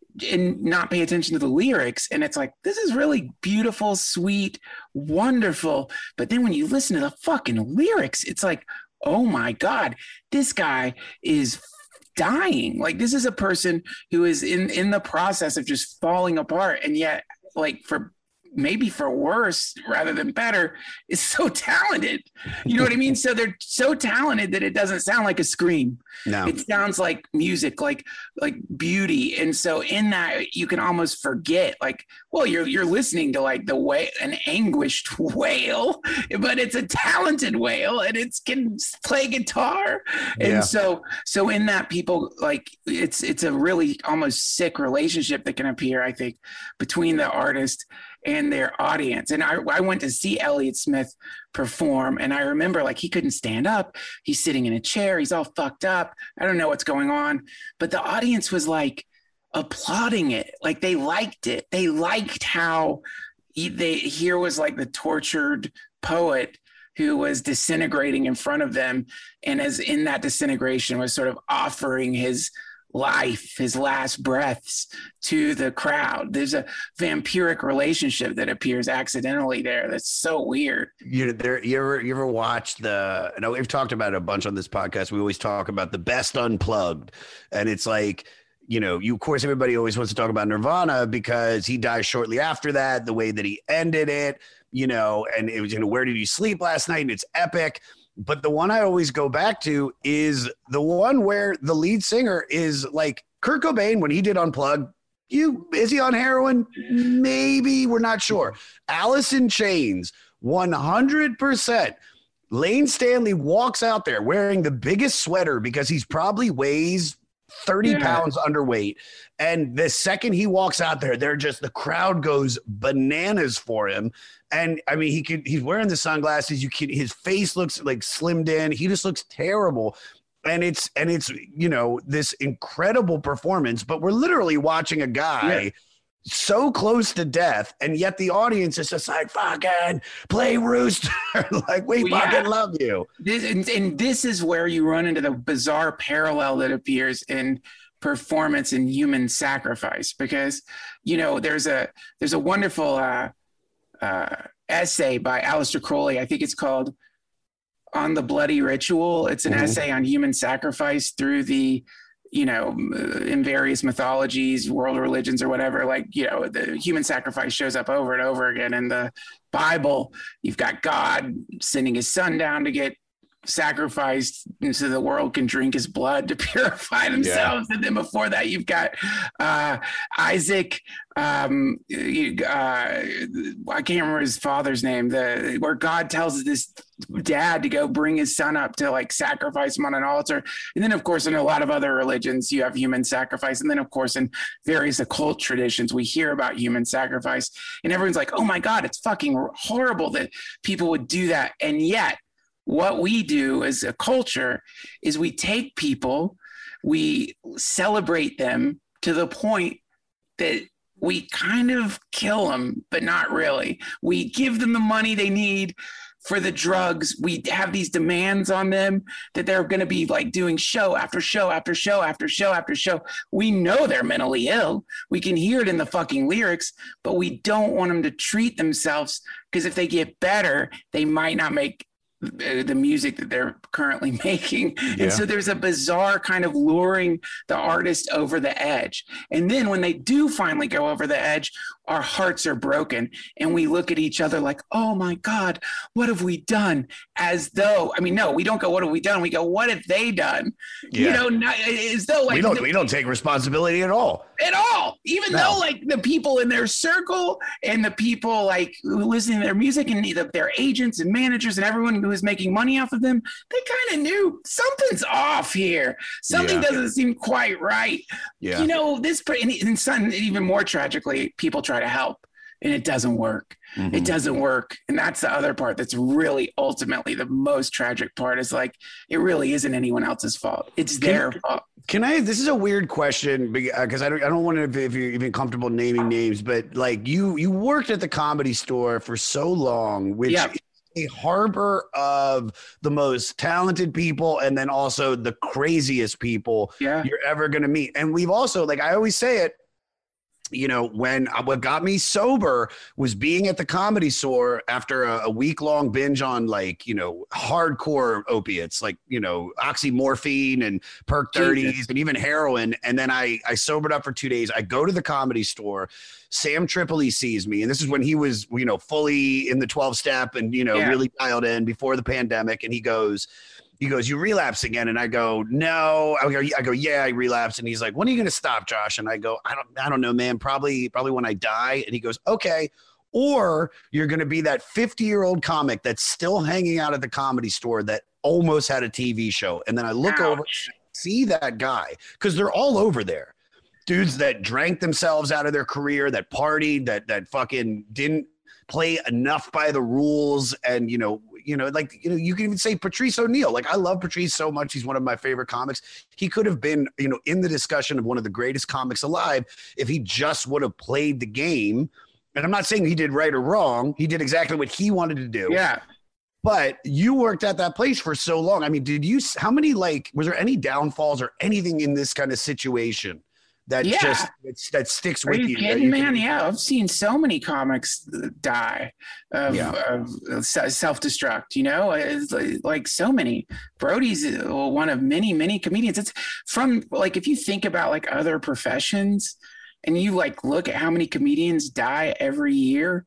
Speaker 8: and not pay attention to the lyrics, and it's like, this is really beautiful, sweet, wonderful. But then when you listen to the fucking lyrics, it's like, oh my God, this guy is dying. Like, this is a person who is in in the process of just falling apart, and yet, like, for maybe for worse rather than better, is so talented. You know what I mean? So they're so talented that it doesn't sound like a scream.
Speaker 9: No.
Speaker 8: It sounds like music, like like beauty. And so in that, you can almost forget, like, well, you're you're listening to like the way an anguished wail, but it's a talented wail, and it can play guitar. And
Speaker 9: Yeah.
Speaker 8: so so in that, people like it's it's a really almost sick relationship that can appear, I think, between the artist and their audience. And I, I went to see Elliott Smith perform, and I remember, like, he couldn't stand up. He's sitting in a chair. He's all fucked up. I don't know what's going on. But the audience was like applauding it. Like, they liked it. They liked how he, they here was like the tortured poet who was disintegrating in front of them. And as in that disintegration was sort of offering his life, his last breaths to the crowd. There's a vampiric relationship that appears accidentally there. That's so weird.
Speaker 9: You know, there, you ever you ever watch the? I know we've talked about it a bunch on this podcast. We always talk about the best unplugged, and it's like, you know, you of course everybody always wants to talk about Nirvana because he died shortly after that. The way that he ended it, you know, and it was, you know, where did you sleep last night? And it's epic. But the one I always go back to is the one where the lead singer is like Kurt Cobain when he did Unplugged. You is he on heroin? Maybe, we're not sure. Alice in Chains, one hundred percent. Lane Stanley walks out there wearing the biggest sweater because he's probably weighs thirty
Speaker 8: Yeah.
Speaker 9: pounds underweight. And the second he walks out there, they're just, the crowd goes bananas for him. And I mean, he could, he's wearing the sunglasses. You can, his face looks like slimmed in. He just looks terrible. And it's, and it's, you know, this incredible performance, but we're literally watching a guy
Speaker 8: Yeah.
Speaker 9: so close to death. And yet the audience is just like, fucking play Rooster. Like, we
Speaker 8: Well, yeah.
Speaker 9: fucking love you.
Speaker 8: This, and, and this is where you run into the bizarre parallel that appears in performance and human sacrifice, because, you know, there's a there's a wonderful uh, uh, essay by Aleister Crowley. I think it's called On the Bloody Ritual. It's an
Speaker 9: Mhm.
Speaker 8: essay on human sacrifice through the, you know, in various mythologies, world religions or whatever. Like, you know, the human sacrifice shows up over and over again in the Bible. You've got God sending his son down to get sacrificed so the world can drink his blood to purify themselves. And then before that, you've got uh, Isaac. Um, you- uh, I can't remember his father's name. The where God tells this dad to go bring his son up to like sacrifice him on an altar. And then, of course, in a lot of other religions, you have human sacrifice. And then, of course, in various occult traditions, we hear about human sacrifice. And everyone's like, oh my God, it's fucking horrible that people would do that. And yet, what we do as a culture is we take people, we celebrate them to the point that we kind of kill them, but not really. We give them the money they need for the drugs. We have these demands on them that they're going to be like doing show after show after show after show after show. We know they're mentally ill. We can hear it in the fucking lyrics, but we don't want them to treat themselves, because if they get better, they might not make the music that they're currently making.
Speaker 7: Yeah.
Speaker 8: And so there's a bizarre kind of luring the artist over the edge. And then when they do finally go over the edge, our hearts are broken and we look at each other like, oh my God, what have we done? As though, I mean, no, we don't go, what have we done? We go, what have they done?
Speaker 9: Yeah.
Speaker 8: You know, not, as though like
Speaker 9: we don't
Speaker 8: the,
Speaker 9: we don't take responsibility at all.
Speaker 8: At all, even
Speaker 9: No.
Speaker 8: though like the people in their circle and the people like who listen to their music and the, their agents and managers and everyone who is making money off of them, they kind of knew something's off here. Something
Speaker 9: Yeah.
Speaker 8: doesn't seem quite right.
Speaker 9: Yeah.
Speaker 8: You know, this and, and some, even more tragically, people try to help and it doesn't work.
Speaker 9: Mhm.
Speaker 8: It doesn't work. And that's the other part that's really ultimately the most tragic part is like, it really isn't anyone else's fault. It's
Speaker 9: Can-
Speaker 8: their fault.
Speaker 9: Can I? This is a weird question because I don't. I don't want to. If you're even comfortable naming names, but like you, you worked at the Comedy Store for so long, which
Speaker 8: Yeah.
Speaker 9: is a harbor of the most talented people, and then also the craziest people
Speaker 8: Yeah.
Speaker 9: you're ever going to meet. And we've also, like I always say it. You know, when what got me sober was being at the Comedy Store after a, a week long binge on like, you know, hardcore opiates, like, you know, oxymorphine and perk thirties and even heroin. And then I, I sobered up for two days. I go to the Comedy Store. Sam Tripoli sees me. And this is when he was, you know, fully in the twelve step and, you know,
Speaker 8: Yeah.
Speaker 9: really dialed in before the pandemic. And he goes, He goes, you relapse again? And I go, no. I go, I go, yeah, I relapsed. And he's like, when are you going to stop, Josh? And I go, I don't, I don't know, man. Probably, probably when I die. And he goes, okay. Or you're going to be that fifty year old comic that's still hanging out at the Comedy Store that almost had a T V show. And then I look
Speaker 8: Ouch.
Speaker 9: over, and I see that guy because they're all over there. Dudes that drank themselves out of their career, that partied, that that fucking didn't play enough by the rules, and you know, you know, like you know, you can even say Patrice O'Neal. Like I love Patrice so much; he's one of my favorite comics. He could have been, you know, in the discussion of one of the greatest comics alive if he just would have played the game. And I'm not saying he did right or wrong; he did exactly what he wanted to do.
Speaker 8: Yeah.
Speaker 9: But you worked at that place for so long. I mean, did you? How many like? Was there any downfalls or anything in this kind of situation that
Speaker 8: Yeah.
Speaker 9: just it's, that sticks
Speaker 8: Are
Speaker 9: with
Speaker 8: you
Speaker 9: you? that
Speaker 8: kidding,
Speaker 9: you
Speaker 8: man?
Speaker 9: can-
Speaker 8: Yeah, I've seen so many comics die of,
Speaker 9: Yeah.
Speaker 8: of self-destruct, you know, it's like, like so many. Brody's one of many, many comedians. It's from like, if you think about like other professions and you like look at how many comedians die every year,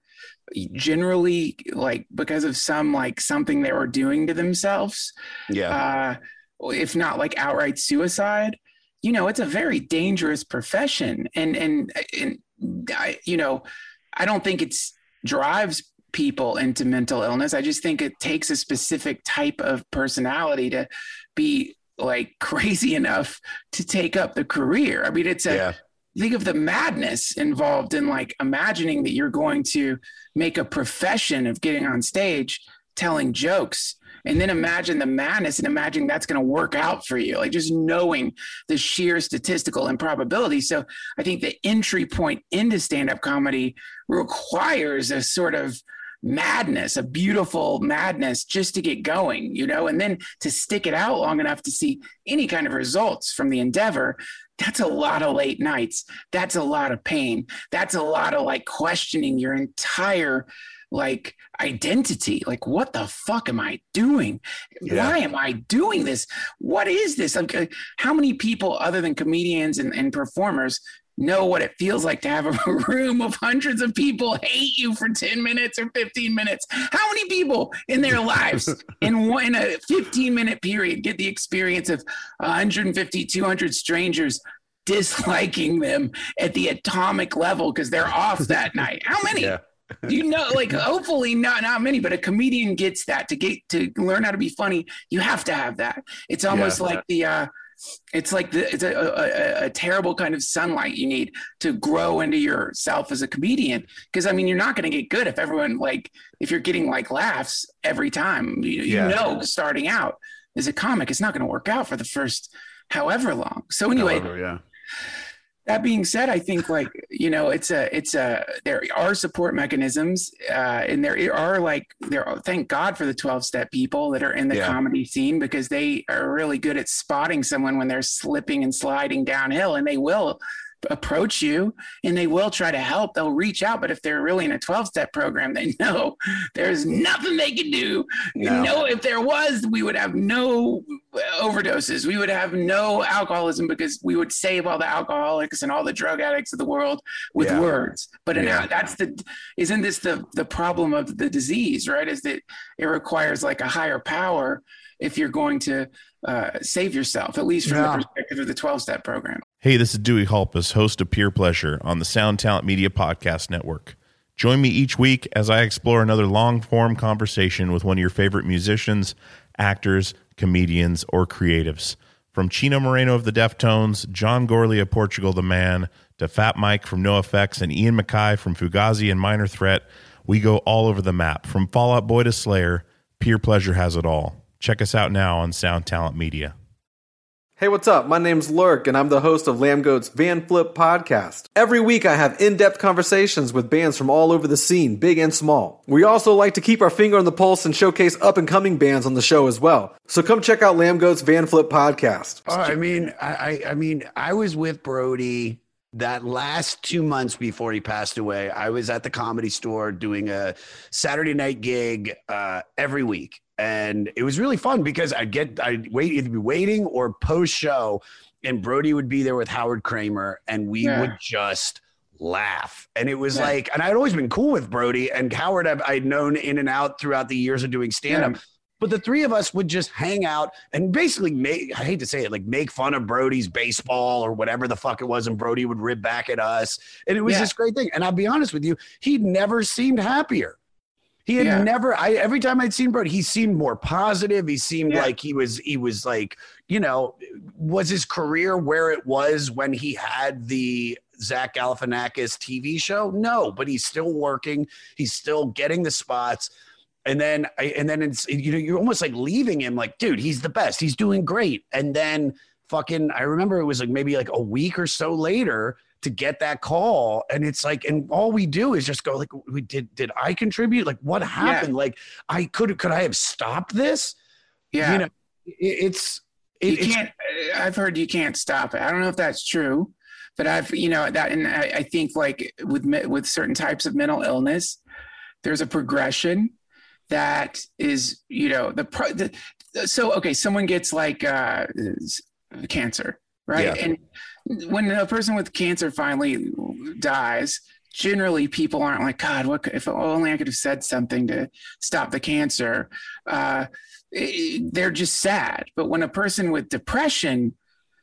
Speaker 8: generally like because of some like something they were doing to themselves,
Speaker 9: Yeah.
Speaker 8: uh, if not like outright suicide. You know, it's a very dangerous profession. And, and, and I, you know, I don't think it's drives people into mental illness. I just think it takes a specific type of personality to be like crazy enough to take up the career. I mean, it's a,
Speaker 9: Yeah.
Speaker 8: think of the madness involved in like imagining that you're going to make a profession of getting on stage, telling jokes, and then imagine the madness and imagining that's going to work out for you. Like just knowing the sheer statistical improbability. So I think the entry point into stand-up comedy requires a sort of madness, a beautiful madness just to get going, you know, and then to stick it out long enough to see any kind of results from the endeavor. That's a lot of late nights. That's a lot of pain. That's a lot of like questioning your entire like identity. Like, what the fuck am I doing?
Speaker 9: Yeah.
Speaker 8: Why am I doing this? What is this? Like, uh, how many people other than comedians and, and performers know what it feels like to have a room of hundreds of people hate you for ten minutes or fifteen minutes? How many people in their lives in one, in a fifteen minute period get the experience of one hundred fifty, two hundred strangers disliking them at the atomic level because they're off that night? How many?
Speaker 9: Yeah.
Speaker 8: You know, like hopefully not not many, but a comedian gets that. To get to learn how to be funny, you have to have that. It's almost
Speaker 9: Yeah.
Speaker 8: like the uh it's like the it's a, a, a terrible kind of sunlight you need to grow into yourself as a comedian. Because I mean, you're not going to get good if everyone like if you're getting like laughs every time. You, you
Speaker 9: Yeah.
Speaker 8: know, starting out as a comic, it's not going to work out for the first however long. So anyway.
Speaker 9: However, yeah.
Speaker 8: That being said, I think like, you know, it's a, it's a, there are support mechanisms uh, and there are like, there are, thank God for the twelve step people that are in the
Speaker 9: Yeah.
Speaker 8: comedy scene because they are really good at spotting someone when they're slipping and sliding downhill, and they will approach you and they will try to help. They'll reach out. But if they're really in a twelve step program, they know there's nothing they can do. No. no, if there was, we would have no overdoses. We would have no alcoholism because we would save all the alcoholics and all the drug addicts of the world with yeah. words. But yeah. that's the, isn't this the, the problem of the disease, right? Is that it requires like a higher power if you're going to uh, save yourself, at least from yeah. the perspective of the twelve step program.
Speaker 12: Hey, this is Dewey Halpus, host of Peer Pleasure on the Sound Talent Media Podcast Network. Join me each week as I explore another long-form conversation with one of your favorite musicians, actors, comedians, or creatives. From Chino Moreno of the Deftones, John Gorley of Portugal the Man, to Fat Mike from NoFX and Ian MacKaye from Fugazi and Minor Threat, we go all over the map. From Fall Out Boy to Slayer, Peer Pleasure has it all. Check us out now on Sound Talent Media.
Speaker 13: Hey, what's up? My name's Lurk, and I'm the host of Lambgoat's Van Flip podcast. Every week, I have in-depth conversations with bands from all over the scene, big and small. We also like to keep our finger on the pulse and showcase up-and-coming bands on the show as well. So come check out Lambgoat's Van Flip podcast.
Speaker 9: Oh, I mean, I, I mean, I was with Brody that last two months before he passed away. I was at the Comedy Store doing a Saturday night gig uh, every week. And it was really fun because I'd get, I'd wait, either be waiting or post show, and Brody would be there with Howard Kramer, and we yeah. would just laugh. And it was yeah. like, and I'd always been cool with Brody, and Howard I've, I'd known in and out throughout the years of doing stand-up. Yeah. But the three of us would just hang out and basically make, I hate to say it, like make fun of Brody's baseball or whatever the fuck it was, and Brody would rib back at us. And it was yeah. this great thing. And I'll be honest with you, he never seemed happier. He had yeah. never, I, every time I'd seen Brody, he seemed more positive. He seemed yeah. like he was, he was like, you know, was his career where it was when he had the Zach Galifianakis T V show? No, but he's still working. He's still getting the spots. And then, I, and then it's, you know, you're almost like leaving him like, dude, he's the best. He's doing great. And then fucking, I remember it was like maybe like a week or so later to get that call, and it's like, and all we do is just go like, we did did I contribute? Like, what happened? Yeah. Like, I could could I have stopped this?
Speaker 8: Yeah,
Speaker 9: you know, it, it's it,
Speaker 8: you can't. It's, I've heard you can't stop it. I don't know if that's true, but I've you know that, and I, I think like with with certain types of mental illness, there's a progression that is, you know, the, the so okay, someone gets like uh, cancer, right?
Speaker 9: Yeah.
Speaker 8: And when a person with cancer finally dies, generally people aren't like, God, what if only I could have said something to stop the cancer. Uh, it, they're just sad. But when a person with depression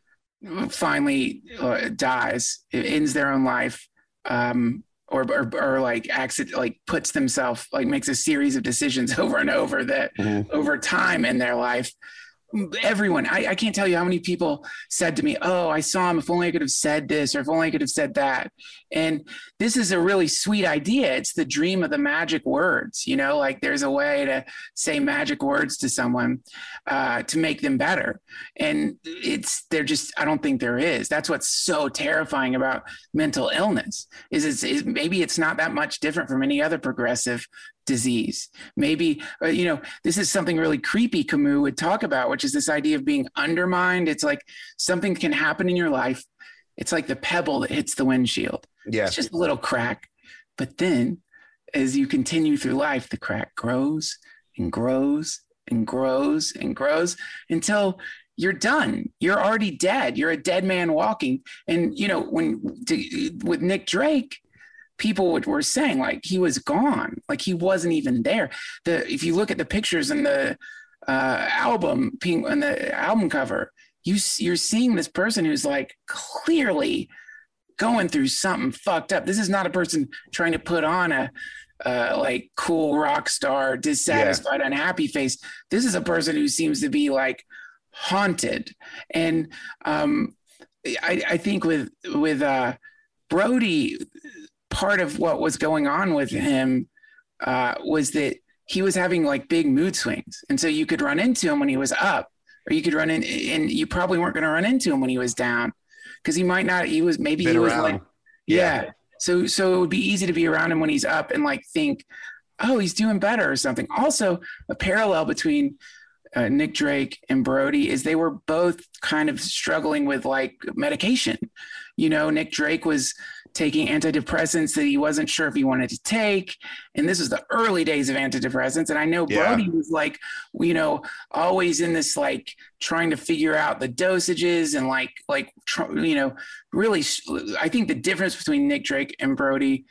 Speaker 8: finally uh, dies, it ends their own life, um, or, or or like accident, like puts themselves, like makes a series of decisions over and over that mm-hmm. over time in their life. Everyone, I, I can't tell you how many people said to me, oh, I saw him, if only I could have said this, or if only I could have said that. And this is a really sweet idea. It's the dream of the magic words, you know, like there's a way to say magic words to someone uh, to make them better. And it's, they're just, I don't think there is. That's what's so terrifying about mental illness is, is, is maybe it's not that much different from any other progressive disease. Maybe, uh, you know, this is something really creepy Camus would talk about, which is this idea of being undermined. It's like something can happen in your life. It's like the pebble that hits the windshield.
Speaker 9: Yeah.
Speaker 8: It's just a little crack. But then as you continue through life, the crack grows and grows and grows and grows until you're done. You're already dead. You're a dead man walking. And, you know, when to, with Nick Drake, people would, were saying like he was gone, like he wasn't even there. The if you look at the pictures in the uh, album, Pink, on the album cover, you you're seeing this person who's like clearly going through something fucked up. This is not a person trying to put on a uh, like cool rock star, dissatisfied, yeah. unhappy face. This is a person who seems to be like haunted. And um, I, I think with with uh, Brody, part of what was going on with him uh, was that he was having like big mood swings. And so you could run into him when he was up, or you could run in, and you probably weren't going to run into him when he was down, because he might not, he was, maybe Been he was around. like, yeah. yeah. So, so it would be easy to be around him when he's up and like think, oh, he's doing better or something. Also a parallel between uh, Nick Drake and Brody is they were both kind of struggling with like medication. You know, Nick Drake was taking antidepressants that he wasn't sure if he wanted to take. And this was the early days of antidepressants. And I know
Speaker 9: Yeah.
Speaker 8: Brody was like, you know, always in this, like trying to figure out the dosages and like, like, tr- you know, really, I think the difference between Nick Drake and Brody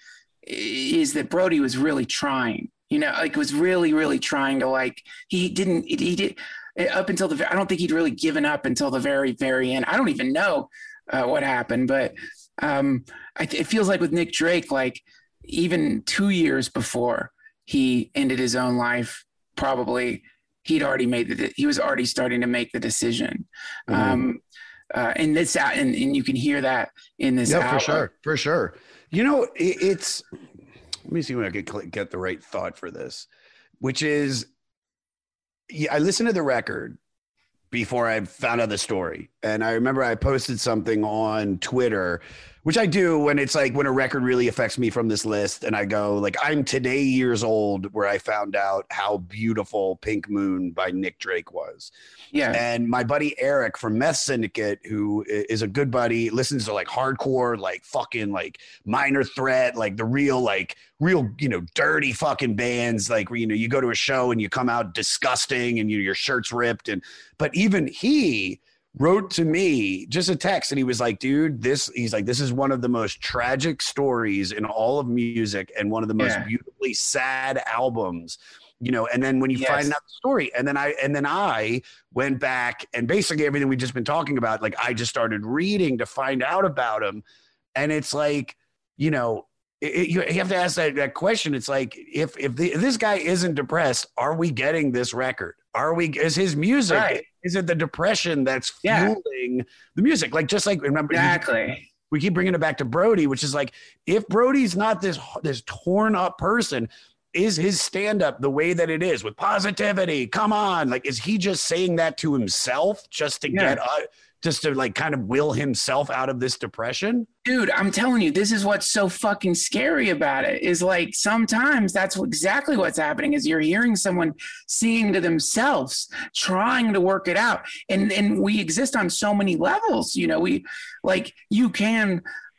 Speaker 8: is that Brody was really trying, you know, like was really, really trying to like, he didn't, he did up until the, I don't think he'd really given up until the very, very end. I don't even know uh, what happened, but um, I th- it feels like with Nick Drake, like even two years before he ended his own life, probably he'd already made the, he was already starting to make the decision.
Speaker 9: Mhm.
Speaker 8: Um, uh, and this out, and, and you can hear that in this
Speaker 9: Yeah,
Speaker 8: album.
Speaker 9: for sure, for sure. You know, it, it's. Let me see when I could cl- get the right thought for this, which is, yeah, I listened to the record before I found out the story, and I remember I posted something on Twitter, which I do when it's like when a record really affects me from this list, and I go like, I'm today years old where I found out how beautiful Pink Moon by Nick Drake was.
Speaker 8: Yeah.
Speaker 9: And my buddy Eric from Meth Syndicate, who is a good buddy, listens to like hardcore, like fucking like Minor Threat, like the real, like real, you know, dirty fucking bands. Like, where, you know, you go to a show and you come out disgusting and you, your shirt's ripped. And, but even he wrote to me just a text and he was like, dude, this, he's like, this is one of the most tragic stories in all of music and one of the most
Speaker 8: Yeah.
Speaker 9: beautifully sad albums. You know, and then when you
Speaker 8: Yes.
Speaker 9: find out the story, and then I and then I went back and basically everything we've just been talking about, like I just started reading to find out about him, and it's like, you know, it, it- you, you have to ask that, that question. It's like, if if, the, if this guy isn't depressed, are we getting this record? Are we? Is his music?
Speaker 8: Right.
Speaker 9: Is it the depression that's
Speaker 8: Yeah.
Speaker 9: fueling the music? Like just like remember
Speaker 8: Exactly.
Speaker 9: we keep bringing it back to Brody, which is like, if Brody's not this this torn up person, is his stand up the way that it is with positivity? Come on, like, is he just saying that to himself just to
Speaker 8: Yeah.
Speaker 9: get uh, just to like kind of will himself out of this depression?
Speaker 8: Dude, I'm telling you, this is what's so fucking scary about it is like sometimes that's exactly what's happening is you're hearing someone singing to themselves, trying to work it out. And and we exist on so many levels, you know, we like you can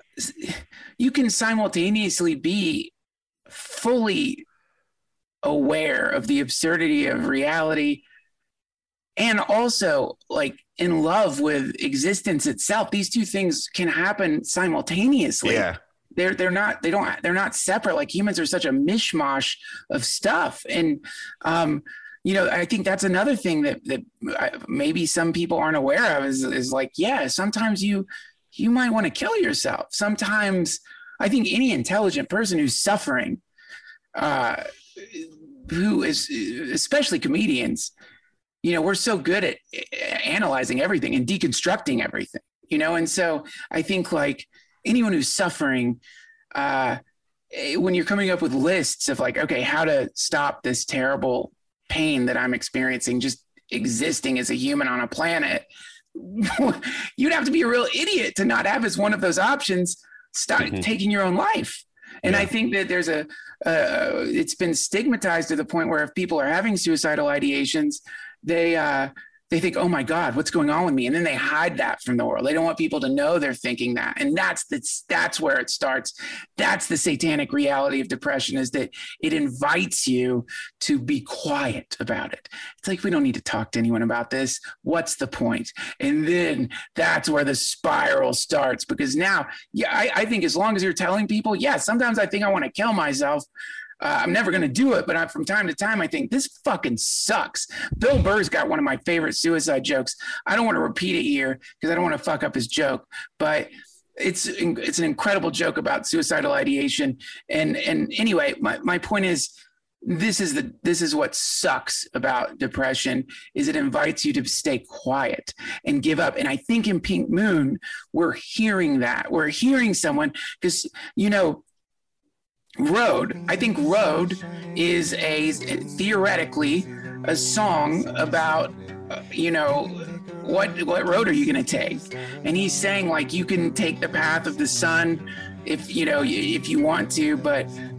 Speaker 8: you can simultaneously be fully aware of the absurdity of reality and also like in love with existence itself. These two things can happen simultaneously.
Speaker 9: Yeah.
Speaker 8: They're they're not they don't they're not separate. Like humans are such a mishmash of stuff. And um you know, I think that's another thing that that I- maybe some people aren't aware of is is like, yeah, sometimes you you might want to kill yourself. Sometimes I think any intelligent person who's suffering uh who is especially comedians, you know, we're so good at analyzing everything and deconstructing everything, you know? And so I think like anyone who's suffering, uh, when you're coming up with lists of like, okay, how to stop this terrible pain that I'm experiencing, just existing as a human on a planet, you'd have to be a real idiot to not have as one of those options, stop
Speaker 9: Mhm.
Speaker 8: taking your own life. And
Speaker 9: Yeah.
Speaker 8: I think that there's a, uh, it's been stigmatized to the point where if people are having suicidal ideations, they, uh, they think, oh my God, what's going on with me? And then they hide that from the world. They don't want people to know they're thinking that. And that's, that's, that's where it starts. That's the satanic reality of depression, is that it invites you to be quiet about it. It's like, we don't need to talk to anyone about this. What's the point? And then that's where the spiral starts, because now, yeah, I, I think as long as you're telling people, yeah, sometimes I think I want to kill myself. Uh, I'm never going to do it, but I, from time to time, I think this fucking sucks. Bill Burr's got one of my favorite suicide jokes. I don't want to repeat it here because I don't want to fuck up his joke, but it's it's an incredible joke about suicidal ideation. And and anyway, my, my point is, this is the this is what sucks about depression, is it invites you to stay quiet and give up. And I think in Pink Moon, we're hearing that. We're hearing someone, because, you know, Road, I think Road is a theoretically a song about, uh, you know, what what road are you going to take? And he's saying like you can take the path of the sun if you know if you want to, but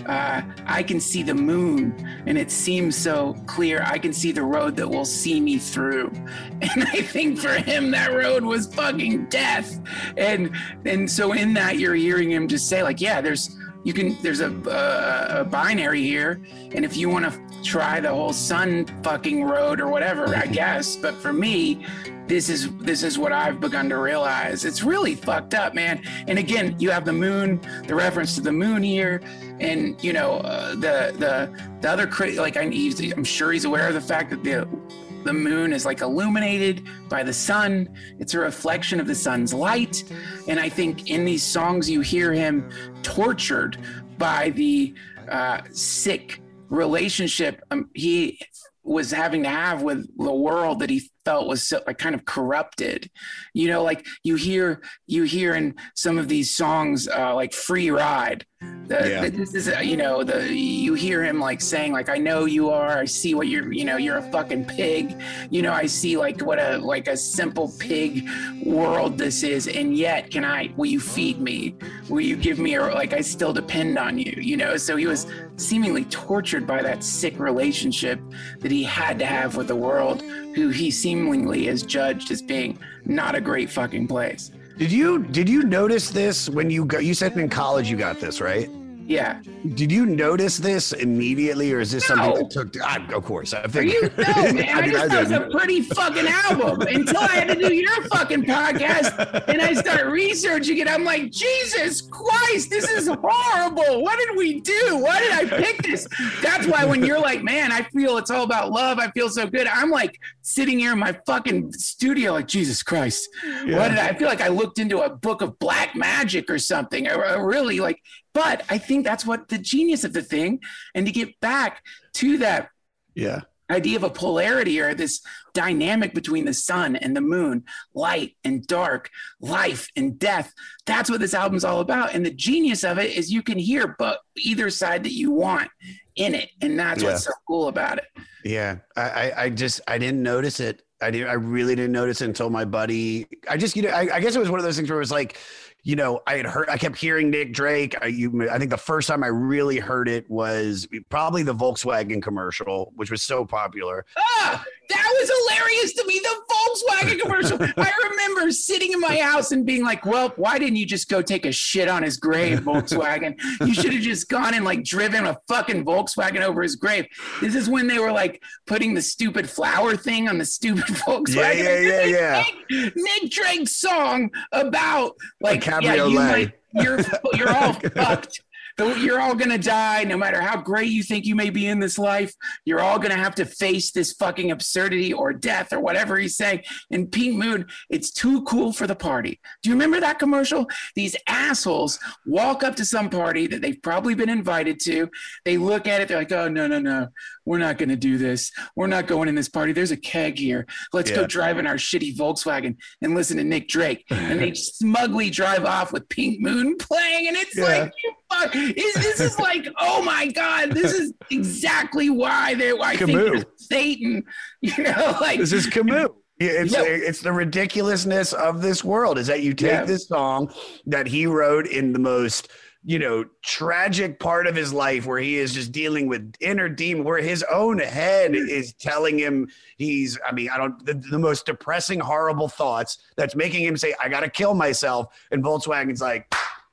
Speaker 8: uh, I can see the moon and it seems so clear. I can see the road that will see me through. And I think for him, that road was fucking death. And, and so in that, you're hearing him just say like, yeah, there's, you can, there's a, a, a binary here. And if you want to try the whole sun fucking road or whatever, I guess. But for me, this is this is what I've begun to realize. It's really fucked up, man. And again, you have the moon, the reference to the moon here, and you know uh, the the the other crit like I, he's, I'm sure he's aware of the fact that the the moon is like illuminated by the sun. It's a reflection of the sun's light, and I think in these songs you hear him tortured by the uh, sick relationship um, he was having to have with the world that he felt was so, like kind of corrupted. You know, like you hear you hear in some of these songs uh, like Free Ride. The,
Speaker 9: Yeah.
Speaker 8: the- this is, uh, you know, the you hear him like saying like, I know you are, I see what you're, you know, you're a fucking pig. You know, I see like what a, like a simple pig world this is. And yet, can I, will you feed me? Will you give me a, like, I still depend on you, you know? So he was seemingly tortured by that sick relationship that he had to have with the world, who he seemingly is judged as being not a great fucking place.
Speaker 9: Did you did you notice this when you got? You said in college you got this, right?
Speaker 8: Yeah.
Speaker 9: Did you notice this immediately, or is this something
Speaker 8: No.
Speaker 9: that took? Ah, of course, I
Speaker 8: Are
Speaker 9: think.
Speaker 8: you no man? I,
Speaker 9: mean,
Speaker 8: just thought it was a
Speaker 9: didn't.
Speaker 8: pretty fucking album until I had to do your fucking podcast, and I start researching it. I'm like, Jesus Christ, this is horrible. What did we do? Why did I pick this? That's why when you're like, man, I feel it's all about love. I feel so good. I'm like sitting here in my fucking studio, like Jesus Christ.
Speaker 9: Yeah.
Speaker 8: What did I, I feel like I looked into a book of black magic or something? I, I really like. But I think that's what the genius of the thing. And to get back to that
Speaker 9: Yeah.
Speaker 8: idea of a polarity or this dynamic between the sun and the moon, light and dark, life and death. That's what this album's all about. And the genius of it is you can hear but either side that you want in it. And that's
Speaker 9: Yeah.
Speaker 8: what's so cool about it.
Speaker 9: Yeah, I, I, I just I didn't notice it. I did. I really didn't notice it until my buddy. I just, you know, I, I guess it was one of those things where it was like, you know, I had heard, I kept hearing Nick Drake. I, you, I think the first time I really heard it was probably the Volkswagen commercial, which was so popular.
Speaker 8: Ah, that was hilarious to me. The Volkswagen commercial. I remember sitting in my house and being like, well, why didn't you just go take a shit on his grave, Volkswagen? You should have just gone and like driven a fucking Volkswagen over his grave. This is when they were like putting the stupid flower thing on the stupid Volkswagen.
Speaker 9: Yeah, yeah, yeah,
Speaker 8: Nick, Nick Drake's song about like,
Speaker 9: A
Speaker 8: yeah, you
Speaker 9: cabriolet.
Speaker 8: might, you're, you're all fucked. Though you're all gonna die, no matter how great you think you may be in this life. You're all gonna have to face this fucking absurdity or death or whatever he's saying. In Pink Moon, it's too cool for the party. Do you remember that commercial? These assholes walk up to some party that they've probably been invited to. They look at it, they're like, oh, no, no, no. We're not gonna do this. We're not going in this party. There's a keg here. Let's
Speaker 9: Yeah.
Speaker 8: go drive in our shitty Volkswagen and listen to Nick Drake. And they smugly drive off with Pink Moon playing. And it's
Speaker 9: Yeah.
Speaker 8: like, you fuck. Is, this is like, oh my God, this is exactly why they, I think
Speaker 9: Camus.
Speaker 8: there's Satan, you know, like.
Speaker 9: This is Camus. Yeah, It's
Speaker 8: Yep.
Speaker 9: it's the ridiculousness of this world is that you take
Speaker 8: Yeah.
Speaker 9: this song that he wrote in the most, you know, tragic part of his life where he is just dealing with inner demon, where his own head is telling him he's, I mean, I don't, the, the most depressing, horrible thoughts that's making him say, I got to kill myself. And Volkswagen's like,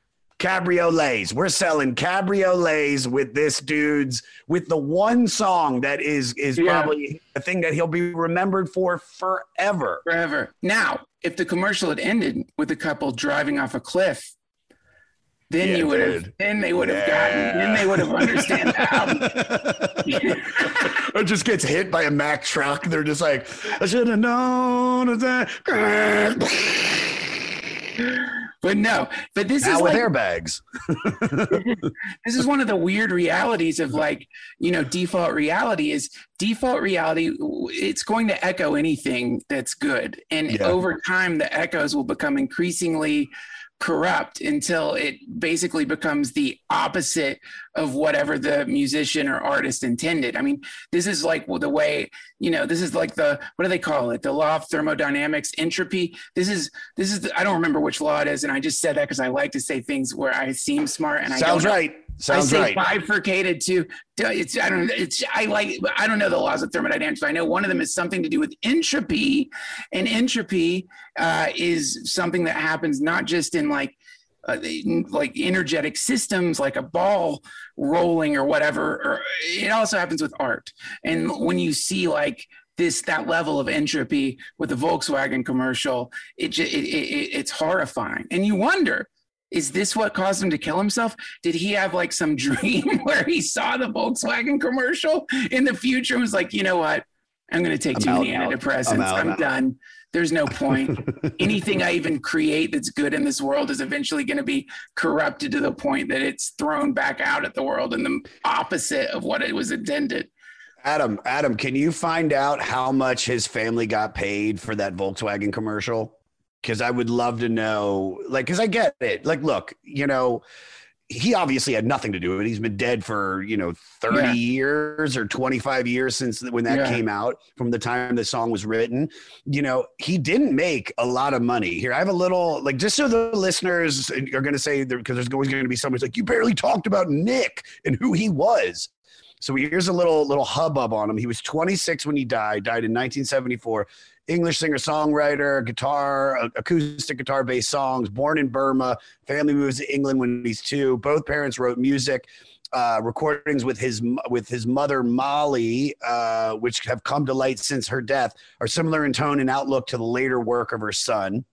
Speaker 9: cabriolets. We're selling cabriolets with this dude's, with the one song that is is
Speaker 8: Yeah.
Speaker 9: probably the thing that he'll be remembered for forever.
Speaker 8: Forever. Now, if the commercial had ended with a couple driving off a cliff, then
Speaker 9: Yeah,
Speaker 8: you would have,
Speaker 9: dude.
Speaker 8: then they would have gotten, then they would have understand the album.
Speaker 9: Or just gets hit by a Mack truck. They're just like, I should have known that.
Speaker 8: But no, but this
Speaker 9: Now
Speaker 8: is
Speaker 9: with
Speaker 8: like,
Speaker 9: airbags.
Speaker 8: this is one of the weird realities of like, you know, default reality is default reality. It's going to echo anything that's good. And
Speaker 9: Yeah.
Speaker 8: over time, the echoes will become increasingly corrupt until it basically becomes the opposite of whatever the musician or artist intended. I mean, this is like the way, you know, this is like the, what do they call it? The law of thermodynamics, entropy. This is, this is, the, I don't remember which law it is. And I just said that because I like to say things where I seem smart and I
Speaker 9: Sounds
Speaker 8: don't know.
Speaker 9: right. Sounds
Speaker 8: I say
Speaker 9: right.
Speaker 8: bifurcated too. It's I don't it's I like I don't know the laws of thermodynamics, but I know one of them is something to do with entropy, and entropy uh, is something that happens not just in like uh, like energetic systems, like a ball rolling or whatever. Or it also happens with art, and when you see like this that level of entropy with the Volkswagen commercial, it, it, it it's horrifying, and you wonder. Is this what caused him to kill himself? Did he have like some dream where he saw the Volkswagen commercial in the future and was like, you know what? I'm going to take
Speaker 9: I'm
Speaker 8: too
Speaker 9: out,
Speaker 8: many
Speaker 9: out.
Speaker 8: antidepressants.
Speaker 9: I'm, out,
Speaker 8: I'm
Speaker 9: I'm
Speaker 8: done. There's no point. Anything I even create that's good in this world is eventually going to be corrupted to the point that it's thrown back out at the world in the opposite of what it was intended.
Speaker 9: Adam, Adam, can you find out how much his family got paid for that Volkswagen commercial? Because I would love to know, like, because I get it. Like, look, you know, he obviously had nothing to do with it. He's been dead for, you know, thirty yeah. years or twenty-five years since when that yeah. came out, from the time the song was written. You know, he didn't make a lot of money. Here, I have a little, like, just so the listeners are going to say, because there's always going to be somebody like, you barely talked about Nick and who he was. So here's a little little hubbub on him. He was twenty-six when he died, died in nineteen seventy-four. English singer-songwriter, guitar, acoustic guitar-based songs, born in Burma. Family moves to England when he's two. Both parents wrote music. Uh, recordings with his with his mother, Molly, uh, which have come to light since her death, are similar in tone and outlook to the later work of her son.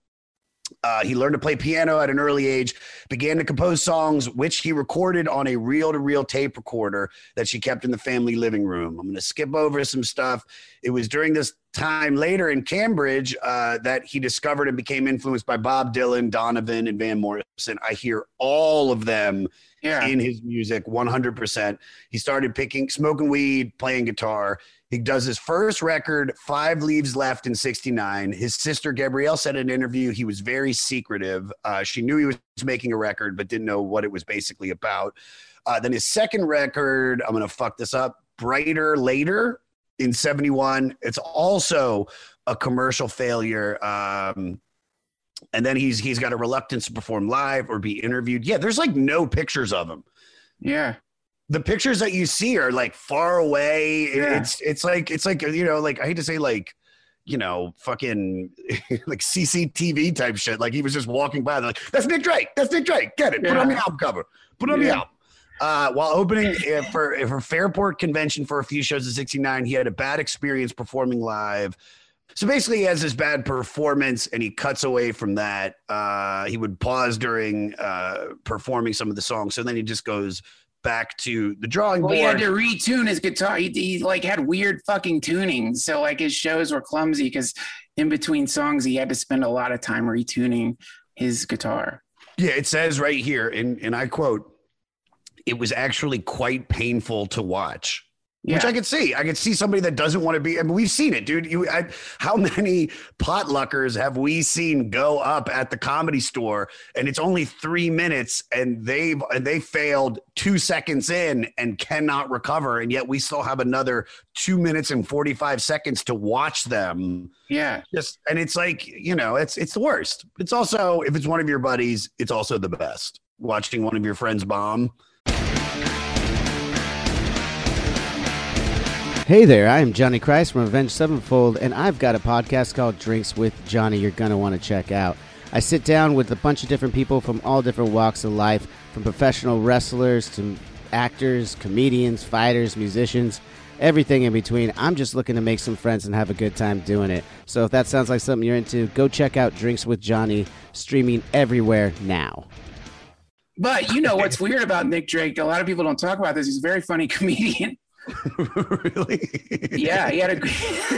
Speaker 9: Uh, he learned to play piano at an early age, began to compose songs, which he recorded on a reel-to-reel tape recorder that she kept in the family living room. I'm going to skip over some stuff. It was during this time later in Cambridge uh, that he discovered and became influenced by Bob Dylan, Donovan, and Van Morrison. I hear all of them yeah. in his music, one hundred percent. He started picking, smoking weed, playing guitar. He does his first record, Five Leaves Left, in sixty-nine. His sister, Gabrielle, said in an interview he was very secretive. Uh, she knew he was making a record, but didn't know what it was basically about. Uh, then his second record, I'm going to fuck this up, Brighter Later, in seventy-one. It's also a commercial failure. Um, and then he's he's got a reluctance to perform live or be interviewed. Yeah, there's like no pictures of him.
Speaker 8: Yeah.
Speaker 9: The pictures that you see are like far away.
Speaker 8: Yeah.
Speaker 9: It's it's like it's like you know, like I hate to say like, you know, fucking like C C T V type shit. Like he was just walking by, like, that's Nick Drake. That's Nick Drake. Get it. Yeah. Put it on the album cover. Put it on yeah. the album. Uh, while opening for for Fairport Convention for a few shows in sixty-nine, he had a bad experience performing live. So basically, he has this bad performance, and he cuts away from that. Uh, he would pause during uh, performing some of the songs, so then he just goes back to the drawing
Speaker 8: well,
Speaker 9: board.
Speaker 8: He had to retune his guitar. He, he like had weird fucking tunings. So like his shows were clumsy because in between songs, he had to spend a lot of time retuning his guitar.
Speaker 9: Yeah, it says right here, and, and I quote, it was actually quite painful to watch. Yeah. Which I could see. I could see somebody that doesn't want to be. I mean, we've seen it, dude. You, I, how many potluckers have we seen go up at the Comedy Store, and it's only three minutes, and they've and they failed two seconds in and cannot recover, and yet we still have another two minutes and forty-five seconds to watch them.
Speaker 8: Yeah,
Speaker 9: just and it's like, you know, it's it's the worst. It's also, if it's one of your buddies, it's also the best. Watching one of your friends bomb.
Speaker 14: Hey there, I am Johnny Christ from Avenged Sevenfold, and I've got a podcast called Drinks with Johnny you're going to want to check out. I sit down with a bunch of different people from all different walks of life, from professional wrestlers to actors, comedians, fighters, musicians, everything in between. I'm just looking to make some friends and have a good time doing it. So if that sounds like something you're into, go check out Drinks with Johnny, streaming everywhere now.
Speaker 8: But you know what's weird about Nick Drake? A lot of people don't talk about this. He's a very funny comedian.
Speaker 9: Really?
Speaker 8: Yeah, he had a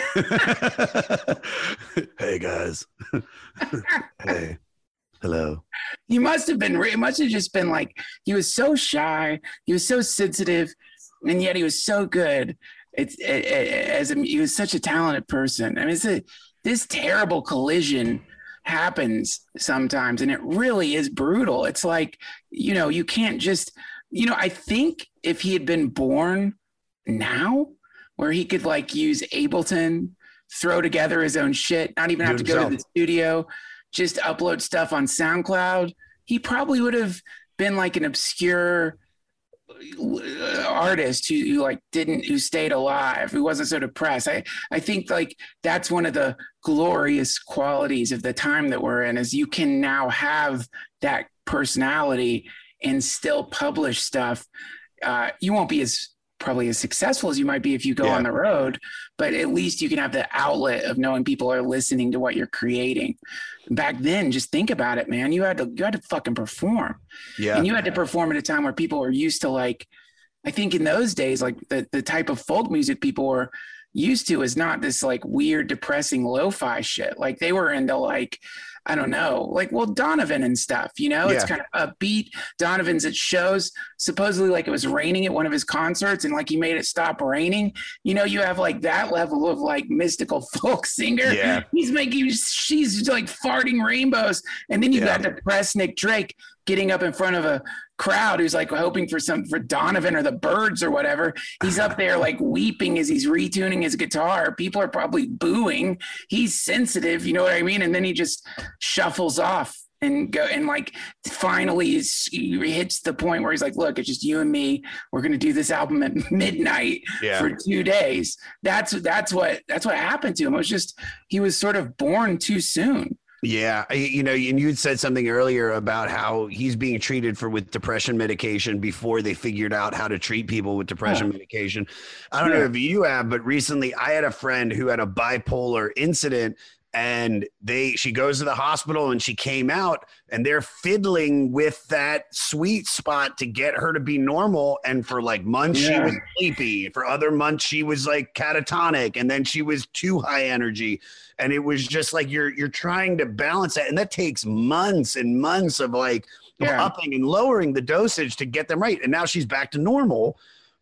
Speaker 9: Hey guys. Hey. Hello.
Speaker 8: He must have been it must have just been like he was so shy, he was so sensitive, and yet he was so good. It's it, it, as a, he was such a talented person. I mean, it's a, this terrible collision happens sometimes, and it really is brutal. It's like, you know, you can't just, you know, I think if he had been born now, where he could like use Ableton, throw together his own shit, not even have to go to the studio, just upload stuff on SoundCloud, he probably would have been like an obscure artist who, who like didn't who stayed alive, who wasn't so depressed. I I think like that's one of the glorious qualities of the time that we're in, is you can now have that personality and still publish stuff. Uh, you won't be as probably as successful as you might be if you go yeah. on the road, but at least you can have the outlet of knowing people are listening to what you're creating. Back then, just think about it, man. You had to you had to fucking perform. Yeah. And you had to perform at a time where people were used to, like, I think in those days, like the, the type of folk music people were used to is not this like weird, depressing lo-fi shit. Like they were into like, I don't know, like, well, Donovan and stuff, you know, yeah. it's kind of upbeat. Donovan's at shows, supposedly like it was raining at one of his concerts and like he made it stop raining. You know, you have like that level of like mystical folk singer. Yeah. He's making, she's like farting rainbows. And then you've yeah. got depressed Nick Drake getting up in front of a crowd who's like hoping for some for Donovan or the Byrds or whatever. He's up there like weeping as he's retuning his guitar. People are probably booing. He's sensitive, you know what I mean? And then he just shuffles off and go and like finally is, he hits the point where he's like, look, it's just you and me. We're gonna do this album at midnight yeah. for two days. That's that's what that's what happened to him. It was just he was sort of born too soon.
Speaker 9: Yeah, you know, and you said something earlier about how he's being treated for with depression medication before they figured out how to treat people with depression oh. medication. I don't yeah. know if you have, but recently I had a friend who had a bipolar incident, and they she goes to the hospital and she came out and they're fiddling with that sweet spot to get her to be normal. And for like months yeah. she was sleepy. For other months she was like catatonic, and then she was too high energy. And it was just like you're you're trying to balance that, and that takes months and months of like yeah. upping and lowering the dosage to get them right. And now she's back to normal,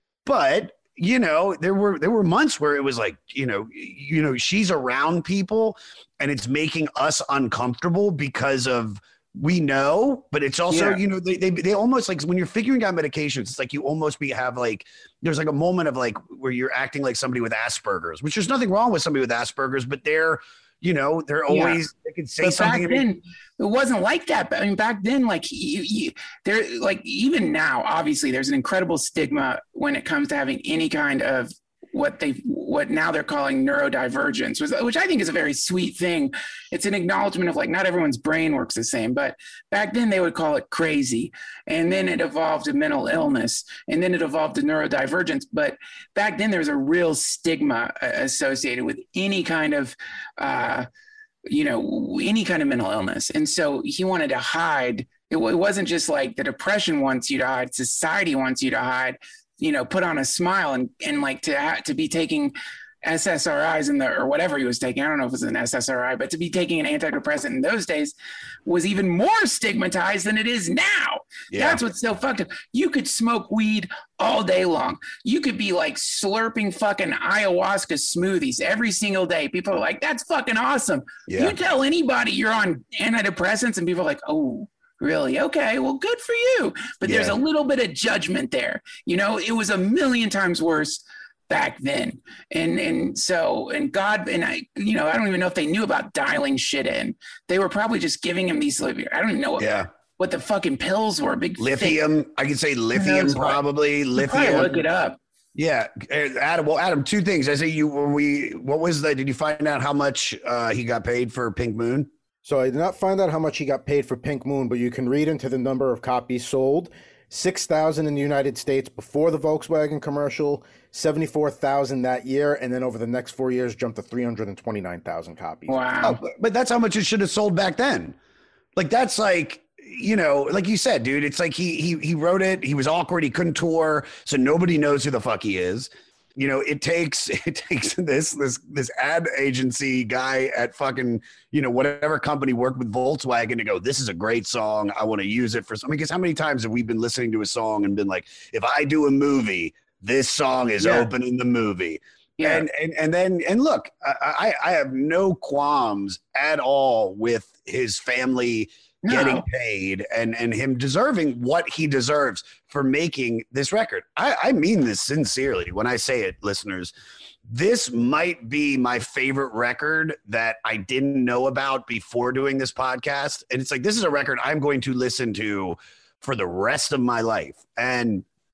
Speaker 9: but you know, there were there were months where it was like, you know, you know, she's around people and it's making us uncomfortable because of we know, but it's also, yeah. you know, they, they they almost like when you're figuring out medications, it's like you almost be have like there's like a moment of like where you're acting like somebody with Asperger's, which there's nothing wrong with somebody with Asperger's, but they're, you know, they're always yeah. they can say
Speaker 8: but
Speaker 9: something.
Speaker 8: Back then, it wasn't like that. I mean, back then, like you, you, there, like even now, obviously, there's an incredible stigma when it comes to having any kind of what they what now they're calling neurodivergence, which, which I think is a very sweet thing. It's an acknowledgement of like not everyone's brain works the same, but back then they would call it crazy, and then it evolved to mental illness, and then it evolved to neurodivergence. But back then there was a real stigma associated with any kind of uh, you know any kind of mental illness, and so he wanted to hide. It, it wasn't just like the depression wants you to hide; society wants you to hide. You know, put on a smile and, and like to ha- to be taking S S R Is in the, or whatever he was taking. I don't know if it was an S S R I, but to be taking an antidepressant in those days was even more stigmatized than it is now. Yeah. That's what's so fucked up. You could smoke weed all day long. You could be like slurping fucking ayahuasca smoothies every single day. People are like, that's fucking awesome. Yeah. You tell anybody you're on antidepressants and people are like, oh, really? Okay, well, good for you. But yeah. there's a little bit of judgment there. You know, it was a million times worse back then. And and so, and God, and I, you know, I don't even know if they knew about dialing shit in. They were probably just giving him these, I don't even know what, yeah. what the fucking pills were. Big
Speaker 9: lithium. Thick. I could say lithium, probably. Lithium.
Speaker 8: Probably look it up.
Speaker 9: Yeah, Adam. Well, Adam, two things. I say you, when we, what was the, did you find out how much uh, he got paid for Pink Moon?
Speaker 15: So I did not find out how much he got paid for Pink Moon, but you can read into the number of copies sold. six thousand in the United States before the Volkswagen commercial, seventy-four thousand that year, and then over the next four years jumped to three hundred twenty-nine thousand copies.
Speaker 9: Wow. Oh, but that's how much it should have sold back then. Like, that's like, you know, like you said, dude, it's like he he he wrote it. He was awkward. He couldn't tour, so nobody knows who the fuck he is. You know, it takes it takes this this this ad agency guy at fucking, you know, whatever company worked with Volkswagen to go, this is a great song. I want to use it for something. Because how many times have we been listening to a song and been like, if I do a movie, this song is yeah. opening the movie. Yeah. And and and then and look, I I have no qualms at all with his family No. getting paid and, and him deserving what he deserves for making this record. I, I mean this sincerely when I say it, listeners. This might be my favorite record that I didn't know about before doing this podcast. And it's like, this is a record I'm going to listen to for the rest of my life. And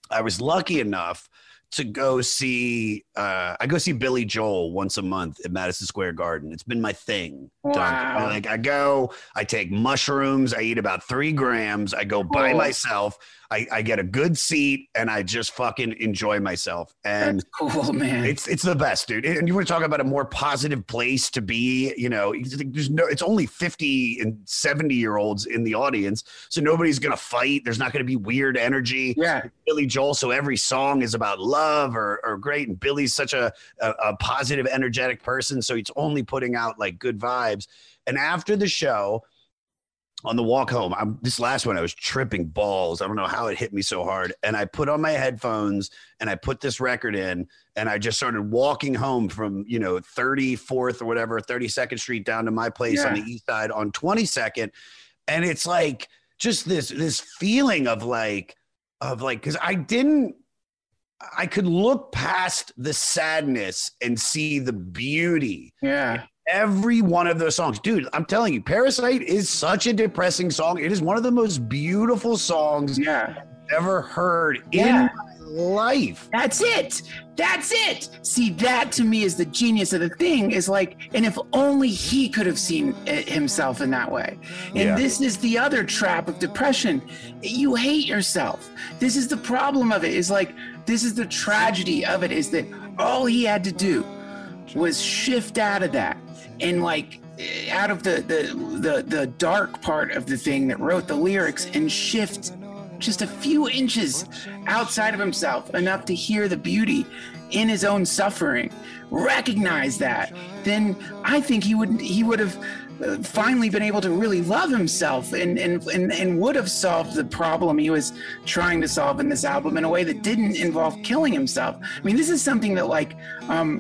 Speaker 9: I was lucky enough to go see, uh, I go see Billy Joel once a month at Madison Square Garden. It's been my thing.
Speaker 8: Wow.
Speaker 9: Like I go, I take mushrooms, I eat about three grams, I go by
Speaker 8: Cool.
Speaker 9: myself, I, I get a good seat, and I just fucking enjoy myself. And
Speaker 8: That's cool, man.
Speaker 9: It's it's the best, dude. And you want to talk about a more positive place to be, you know, there's no, it's only fifty and seventy year olds in the audience. So nobody's going to fight. There's not going to be weird energy.
Speaker 8: Yeah.
Speaker 9: Billy Joel. So every song is about love or, or great. And Billy's such a, a, a positive, energetic person. So he's only putting out like good vibes. And after the show, on the walk home, I'm this last one, I was tripping balls. I don't know how it hit me so hard. And I put on my headphones and I put this record in, and I just started walking home from, you know, thirty-fourth or whatever, thirty-second Street down to my place
Speaker 8: Yeah.
Speaker 9: on the east side on twenty-second. And it's like just this, this feeling of like, of like, cause I didn't, I could look past the sadness and see the beauty.
Speaker 8: Yeah.
Speaker 9: Every one of those songs, dude, I'm telling you, Parasite is such a depressing song. It is one of the most beautiful songs
Speaker 8: yeah.
Speaker 9: I've ever heard
Speaker 8: Yeah.
Speaker 9: in my life.
Speaker 8: That's it. That's it. See, that to me is the genius of the thing is like, and if only he could have seen it himself in that way. And
Speaker 9: Yeah.
Speaker 8: this is the other trap of depression. You hate yourself. This is the problem of it is like, this is the tragedy of it is that all he had to do was shift out of that and like out of the, the the the dark part of the thing that wrote the lyrics and shift just a few inches outside of himself enough to hear the beauty in his own suffering, recognize that, then I think he would he would have uh, finally been able to really love himself and, and and and would have solved the problem he was trying to solve in this album in a way that didn't involve killing himself. I mean, this is something that like um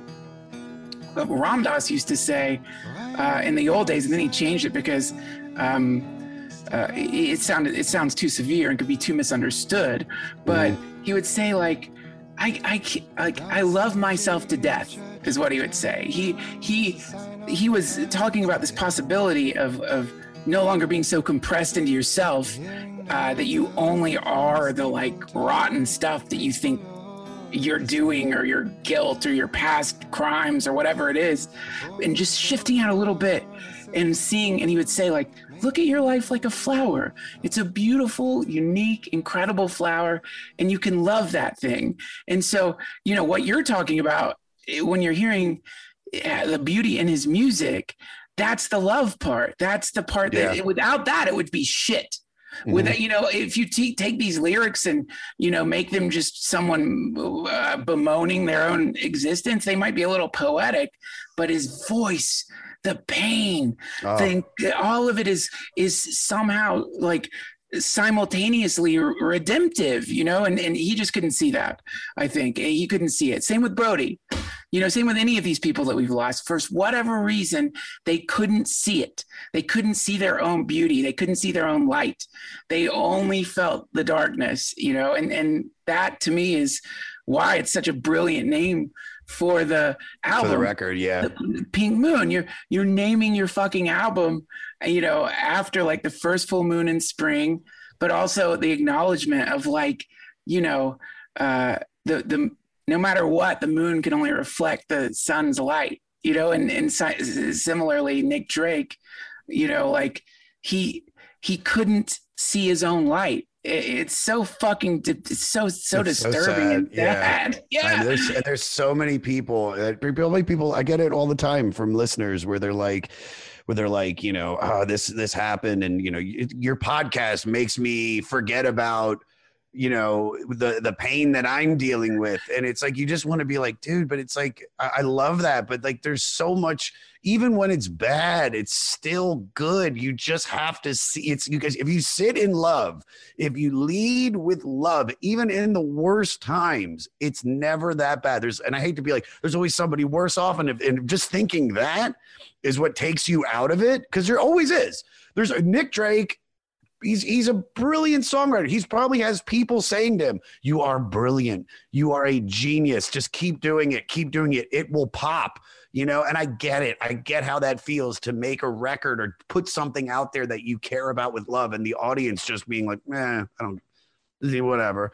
Speaker 8: Ram Dass used to say uh, in the old days, and then he changed it because um, uh, it, it sounded it sounds too severe and could be too misunderstood. But he would say like, I I ca- like I love myself to death is what he would say. He he he was talking about this possibility of of no longer being so compressed into yourself uh, that you only are the like rotten stuff that you think you're doing or your guilt or your past crimes or whatever it is, and just shifting out a little bit and seeing, and he would say like, look at your life like a flower. It's a beautiful, unique, incredible flower, and you can love that thing. And so, you know, what you're talking about when you're hearing uh, the beauty in his music, that's the love part. That's the part that
Speaker 9: Yeah.
Speaker 8: without that, it would be shit. With that, you know, if you t- take these lyrics and, you know, make them just someone uh, bemoaning their own existence, they might be a little poetic, but his voice, the pain,
Speaker 9: Oh.
Speaker 8: thing, all of it is is somehow like simultaneously redemptive, you know, and, and he just couldn't see that. I think he couldn't see it. Same with Brody. You know, same with any of these people that we've lost. For whatever reason, they couldn't see it. They couldn't see their own beauty. They couldn't see their own light. They only felt the darkness, you know, and, and that to me is why it's such a brilliant name for the album.
Speaker 9: For the record, yeah.
Speaker 8: The Pink Moon. You're you're naming your fucking album, you know, after like the first full moon in spring, but also the acknowledgement of like, you know, uh, the the no matter what, the moon can only reflect the sun's light, you know, and, and si- similarly, Nick Drake, you know, like he, he couldn't see his own light. It, it's so fucking, di- it's so, so
Speaker 9: It's so
Speaker 8: disturbing and
Speaker 9: sad.
Speaker 8: bad. Yeah.
Speaker 9: And there's, and there's so many people, uh, people, like people, I get it all the time from listeners where they're like, where they're like, you know, oh, this, this happened. And, you know, y- your podcast makes me forget about, you know, the, the pain that I'm dealing with. And it's like, you just want to be like, dude, but it's like, I, I love that. But like, there's so much, even when it's bad, it's still good. You just have to see it's you guys. If you sit in love, if you lead with love, even in the worst times, it's never that bad. There's, and I hate to be like, there's always somebody worse off. And, if, and just thinking that is what takes you out of it. Cause there always is. There's a Nick Drake. He's he's a brilliant songwriter. He's probably has people saying to him, you are brilliant. You are a genius. Just keep doing it. Keep doing it. It will pop, you know? And I get it. I get how that feels to make a record or put something out there that you care about with love and the audience just being like, eh, I don't, whatever.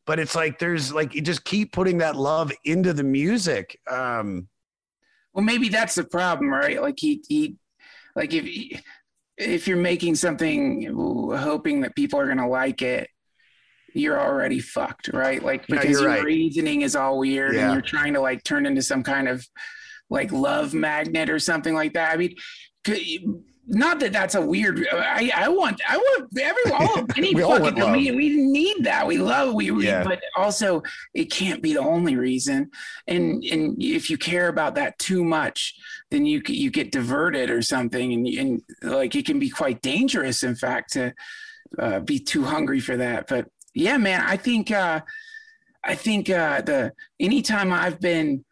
Speaker 9: but it's like there's like you just keep putting that love into the music. Um,
Speaker 8: well, maybe that's the problem, right? Like he he, like if if you're making something hoping that people are gonna like it, you're already fucked, right? Like because
Speaker 9: no,
Speaker 8: your
Speaker 9: right.
Speaker 8: reasoning is all weird,
Speaker 9: yeah.
Speaker 8: and you're trying to like turn into some kind of like love magnet or something like that. I mean, not that that's a weird. I, I want I want everyone all any
Speaker 9: we
Speaker 8: fucking all we, we need that we love we, we
Speaker 9: yeah.
Speaker 8: but also it can't be the only reason. And and if you care about that too much, then you you get diverted or something, and and like it can be quite dangerous, in fact, to uh, be too hungry for that. But yeah, man, I think uh, I think uh, the anytime I've been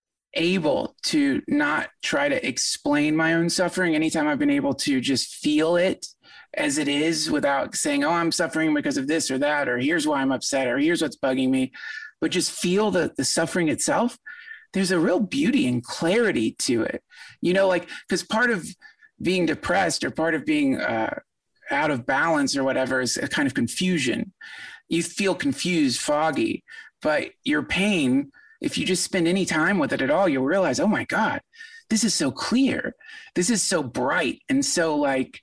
Speaker 8: able to not try to explain my own suffering, anytime I've been able to just feel it as it is without saying, oh, I'm suffering because of this or that, or here's why I'm upset, or here's what's bugging me, but just feel the, the suffering itself, there's a real beauty and clarity to it. You know, like, because part of being depressed or part of being uh, out of balance or whatever is a kind of confusion. You feel confused, foggy, but your pain, if you just spend any time with it at all, you'll realize, oh my God, this is so clear. This is so bright and so like,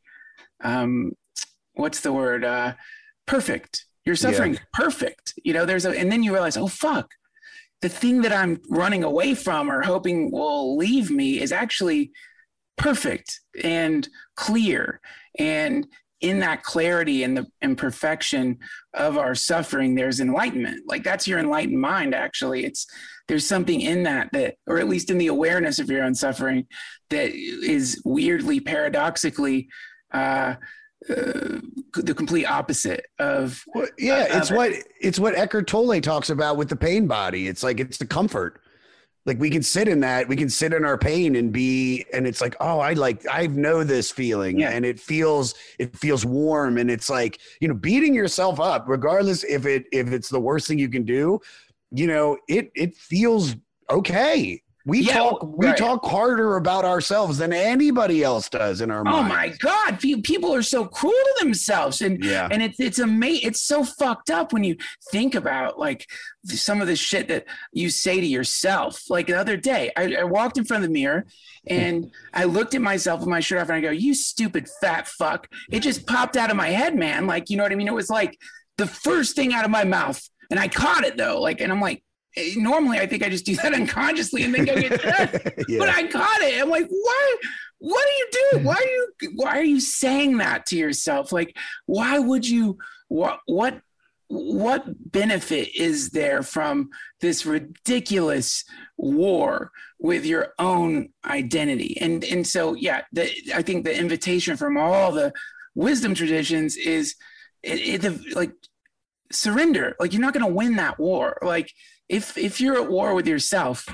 Speaker 8: um, what's the word? Uh, perfect. Your suffering, yeah. perfect. You know, there's a, and then you realize, oh fuck, the thing that I'm running away from or hoping will leave me is actually perfect and clear. And in that clarity and the imperfection of our suffering, there's enlightenment. Like that's your enlightened mind. Actually, it's, there's something in that, that, or at least in the awareness of your own suffering, that is weirdly, paradoxically, uh, uh, the complete opposite of.
Speaker 9: Well, yeah.
Speaker 8: Uh,
Speaker 9: it's
Speaker 8: of
Speaker 9: what,
Speaker 8: it.
Speaker 9: it's what Eckhart Tolle talks about with the pain body. It's like, it's the comfort. Like we can sit in that, we can sit in our pain and be, and it's like, oh, I like, I know this feeling
Speaker 8: yeah.
Speaker 9: and it feels, it feels warm. And it's like, you know, beating yourself up, regardless if it, if it's the worst thing you can do, you know, it, it feels okay. We
Speaker 8: yeah,
Speaker 9: talk, we
Speaker 8: right.
Speaker 9: talk harder about ourselves than anybody else does in our
Speaker 8: oh
Speaker 9: minds.
Speaker 8: my God, people are so cruel to themselves. And,
Speaker 9: yeah.
Speaker 8: and it's, it's amazing. It's so fucked up when you think about like some of the shit that you say to yourself. Like the other day, I, I walked in front of the mirror and I looked at myself with my shirt off and I go, you stupid fat fuck. It just popped out of my head, man. Like, you know what I mean? It was like the first thing out of my mouth and I caught it though. Like, and I'm like, normally I think I just do that unconsciously and then go get dressed. yeah. But I caught it. I'm like, why? What are you doing? Why are you, why are you saying that to yourself? Like, why would you, what, what, what benefit is there from this ridiculous war with your own identity? And, and so, yeah, the, I think the invitation from all the wisdom traditions is it, it, like surrender. Like you're not going to win that war. Like if, if you're at war with yourself,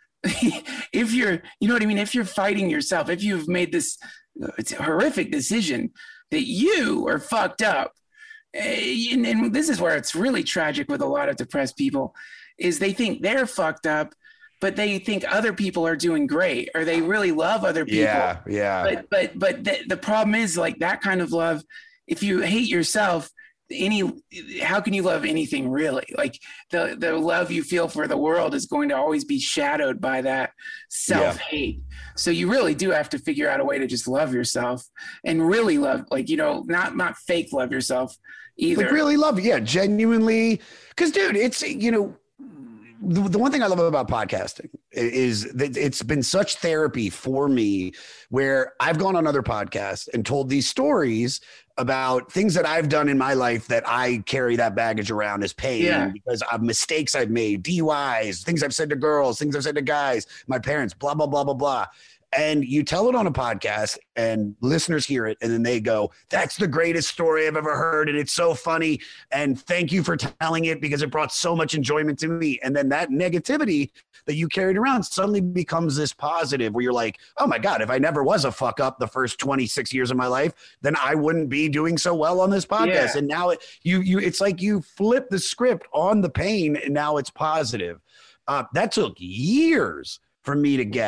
Speaker 8: if you're, you know what I mean? If you're fighting yourself, if you've made this it's a horrific decision that you are fucked up, and, and this is where it's really tragic with a lot of depressed people, is they think they're fucked up, but they think other people are doing great, or they really love other people.
Speaker 9: Yeah, yeah.
Speaker 8: But but but the, the problem is like that kind of love. If you hate yourself, any how can you love anything really? Like the the love you feel for the world is going to always be shadowed by that self-hate. Yeah. So you really do have to figure out a way to just love yourself and really love, like, you know, not not fake love yourself either.
Speaker 9: Like really love, yeah, genuinely. Because dude, it's, you know, the, the one thing I love about podcasting is that it's been such therapy for me, where I've gone on other podcasts and told these stories about things that I've done in my life that I carry that baggage around as pain
Speaker 8: yeah.
Speaker 9: because of mistakes I've made, D U Is, things I've said to girls, things I've said to guys, my parents, blah, blah, blah, blah, blah. And you tell it on a podcast and listeners hear it and then they go, that's the greatest story I've ever heard. And it's so funny. And thank you for telling it because it brought so much enjoyment to me. And then that negativity that you carried around suddenly becomes this positive where you're like, oh my God, if I never was a fuck up the first twenty-six years of my life, then I wouldn't be doing so well on this podcast. Yeah. And now it, you, you, it's like you flip the script on the pain and now it's positive. Uh, that took years for me to get.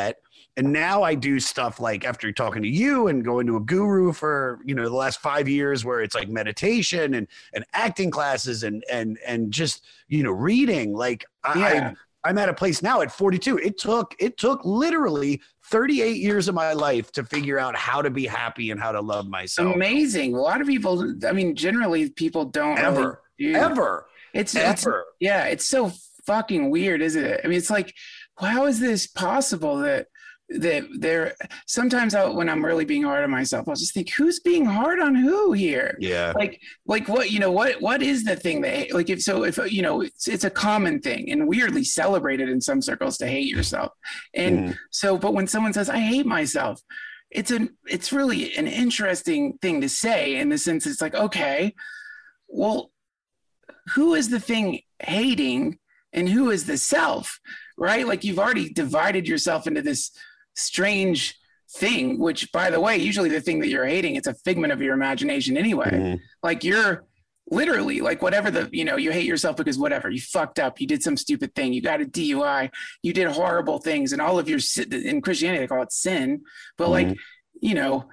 Speaker 9: And now I do stuff like after talking to you and going to a guru for, you know, the last five years where it's like meditation and, and acting classes and, and, and just, you know, reading. Like
Speaker 8: Yeah.
Speaker 9: I, I'm at a place now at forty-two. It took, it took literally thirty-eight years of my life to figure out how to be happy and how to love myself.
Speaker 8: Amazing. A lot of people, I mean, generally people don't
Speaker 9: Ever,
Speaker 8: really do.
Speaker 9: ever,
Speaker 8: It's,
Speaker 9: ever.
Speaker 8: it's yeah, it's so fucking weird, isn't it? I mean, it's like, well, how is this possible that that there sometimes I, when I'm really being hard on myself, I'll just think, who's being hard on who here?
Speaker 9: Yeah.
Speaker 8: Like, like what, you know, what, what is the thing that, like, if so, if, you know, it's, it's a common thing and weirdly celebrated in some circles to hate yourself. And
Speaker 9: Mhm.
Speaker 8: so, but when someone says, I hate myself, it's an, it's really an interesting thing to say in the sense it's like, okay, well, who is the thing hating and who is the self, right? Like you've already divided yourself into this strange thing, which by the way, usually the thing that you're hating, it's a figment of your imagination anyway.
Speaker 9: Mm-hmm.
Speaker 8: Like you're literally like whatever the, you know, you hate yourself because whatever, you fucked up, you did some stupid thing, you got a D U I, you did horrible things and all of your, in Christianity, they call it sin. But
Speaker 9: Mm-hmm.
Speaker 8: like, you know,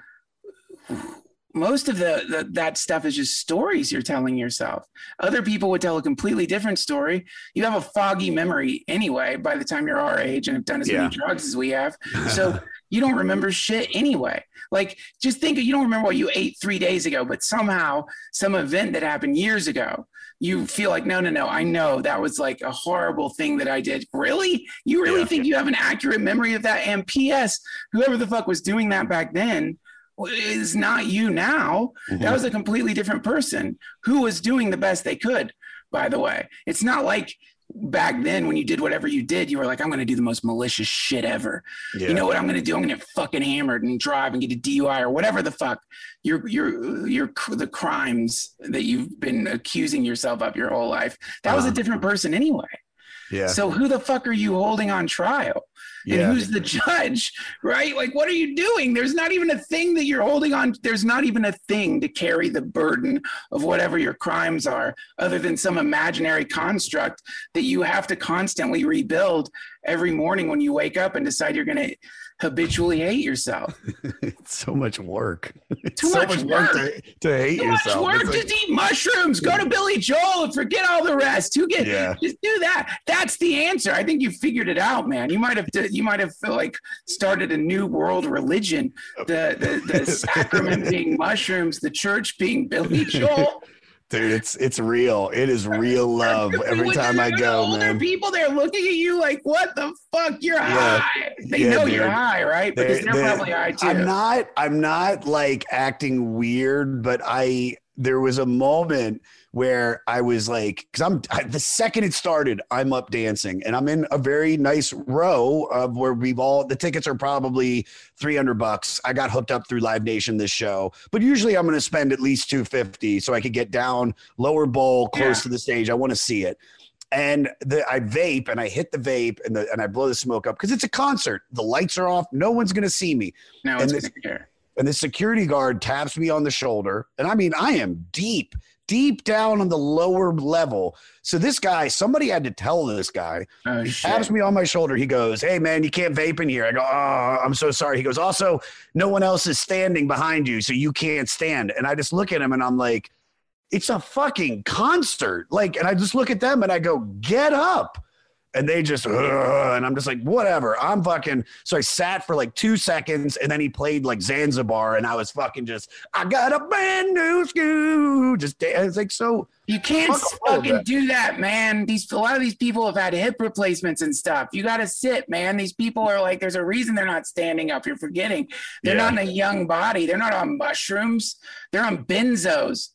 Speaker 8: most of the, the that stuff is just stories you're telling yourself. Other people would tell a completely different story. You have a foggy memory anyway by the time you're our age and have done as
Speaker 9: Yeah.
Speaker 8: many drugs as we have. So you don't remember shit anyway. Like just think, you don't remember what you ate three days ago, but somehow some event that happened years ago, you feel like, no, no, no, I know that was like a horrible thing that I did. Really? You really
Speaker 9: Yeah.
Speaker 8: think you have an accurate memory of that? And P S, whoever the fuck was doing that back then is not you now.
Speaker 9: Mm-hmm.
Speaker 8: That was a completely different person who was doing the best they could, by the way. It's not like back then when you did whatever you did, you were like, I'm going to do the most malicious shit ever.
Speaker 9: Yeah.
Speaker 8: You know what I'm going to do? I'm going to get fucking hammered and drive and get a D U I or whatever the fuck. Your, your, your, the crimes that you've been accusing yourself of your whole life. That was a
Speaker 9: Uh-huh.
Speaker 8: different person anyway.
Speaker 9: Yeah.
Speaker 8: So who the fuck are you holding on trial? And
Speaker 9: Yeah.
Speaker 8: who's the judge, right? Like, what are you doing? There's not even a thing that you're holding on. There's not even a thing to carry the burden of whatever your crimes are, other than some imaginary construct that you have to constantly rebuild every morning when you wake up and decide you're going to habitually hate yourself.
Speaker 9: It's so much work. It's
Speaker 8: Too
Speaker 9: so
Speaker 8: much work.
Speaker 9: to, to hate
Speaker 8: Too
Speaker 9: yourself.
Speaker 8: much work.
Speaker 9: It's like-
Speaker 8: Just eat mushrooms. Go to Billy Joel and forget all the rest. Who get?
Speaker 9: Yeah.
Speaker 8: Just do that. That's the answer. I think you figured it out, man. You might have. You might have like started a new world religion. The the, the sacrament being mushrooms, the church being Billy Joel.
Speaker 9: Dude, it's it's real. It is real love every
Speaker 8: When
Speaker 9: time
Speaker 8: you're
Speaker 9: I go,
Speaker 8: older
Speaker 9: man.
Speaker 8: people, they're looking at you like, "What the fuck? You're
Speaker 9: Yeah.
Speaker 8: high." They
Speaker 9: Yeah,
Speaker 8: know
Speaker 9: dude.
Speaker 8: you're high, right? Because they're,
Speaker 9: They're-
Speaker 8: probably high too.
Speaker 9: I'm not. I'm not like acting weird, but I. There was a moment where I was like, because I'm I, the second it started, I'm up dancing, and I'm in a very nice row of where we've all the tickets are probably three hundred bucks. I got hooked up through Live Nation this show, but usually I'm going to spend at least two fifty so I could get down lower bowl close
Speaker 8: Yeah.
Speaker 9: to the stage. I want to see it. And the, I vape and I hit the vape and the, and I blow the smoke up because it's a concert. The lights are off. No one's going to see me.
Speaker 8: No
Speaker 9: and
Speaker 8: one's
Speaker 9: this,
Speaker 8: gonna care.
Speaker 9: and the security guard taps me on the shoulder. And I mean, I am deep, deep down on the lower level. So this guy, somebody had to tell this guy.
Speaker 8: Oh,
Speaker 9: He
Speaker 8: shit.
Speaker 9: taps me on my shoulder. He goes, "Hey, man, you can't vape in here." I go, "Oh, I'm so sorry." He goes, "Also, no one else is standing behind you, so you can't stand." And I just look at him and I'm like, it's a fucking concert. Like, and I just look at them and I go, "Get up." And they just, "Ugh," and I'm just like, whatever. I'm fucking. So I sat for like two seconds, and then he played like Zanzibar, and I was fucking just, I got a brand new screw. Just, I was like, so
Speaker 8: You can't
Speaker 9: fuck all of
Speaker 8: fucking
Speaker 9: that.
Speaker 8: do that, man. These a lot of these people have had hip replacements and stuff. You got to sit, man. These people are like, there's a reason they're not standing up. You're forgetting. They're
Speaker 9: Yeah.
Speaker 8: not in a young body. They're not on mushrooms. They're on benzos.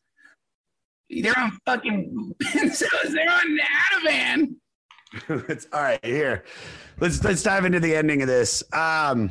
Speaker 8: They're on fucking benzos. They're on Ativan.
Speaker 9: It's, all right, here. Let's let's dive into the ending of this. Um,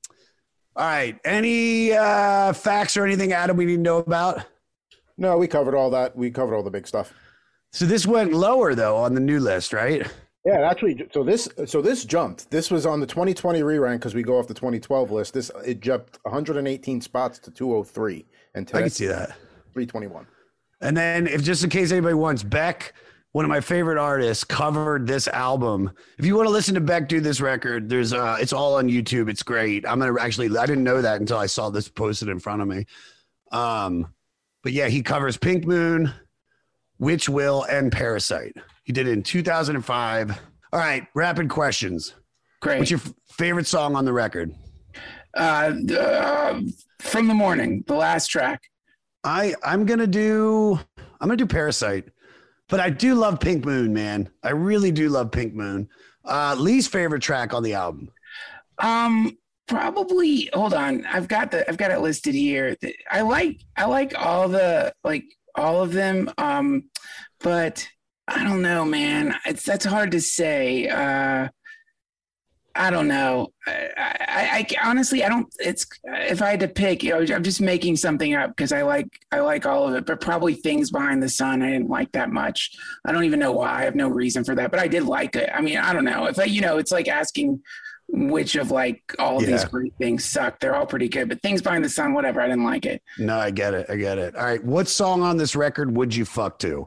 Speaker 9: all right. Any uh, facts or anything, Adam, we need to know about?
Speaker 15: No, we covered all that. We covered all the big stuff.
Speaker 9: So this went lower though on the new list, right?
Speaker 15: Yeah, actually, so this so this jumped. This was on the twenty twenty re-rank because we go off the twenty twelve list. This it jumped one hundred eighteen spots to two oh three, and
Speaker 9: I can see that.
Speaker 15: three twenty-one.
Speaker 9: And then, if just in case anybody wants, Beck one of my favorite artists, covered this album. If you want to listen to Beck do this record, there's uh, it's all on YouTube. It's great. I'm gonna actually, I didn't know that until I saw this posted in front of me. Um, but yeah, he covers Pink Moon, Witch Will, and Parasite. He did it in two thousand five. All right, rapid questions.
Speaker 8: Great.
Speaker 9: What's your f- favorite song on the record?
Speaker 8: Uh, uh, From the Morning, the last track.
Speaker 9: I I'm gonna do I'm gonna do Parasite, but I do love Pink Moon, man. I really do love Pink Moon. Uh, Lee's favorite track on the album.
Speaker 8: Um, probably. Hold on, I've got the I've got it listed here. I like I like all the like all of them. Um, but I don't know, man. It's that's hard to say. Uh, I don't know. I, I, I honestly, I don't. It's if I had to pick, you know, I'm just making something up because I like, I like all of it. But probably Things Behind the Sun, I didn't like that much. I don't even know why. I have no reason for that, but I did like it. I mean, I don't know if I, you know, it's like asking which of like all of
Speaker 9: Yeah.
Speaker 8: these great things suck. They're all pretty good, but Things Behind the Sun, whatever. I didn't like it.
Speaker 9: No, I get it. I get it. All right, what song on this record would you fuck to?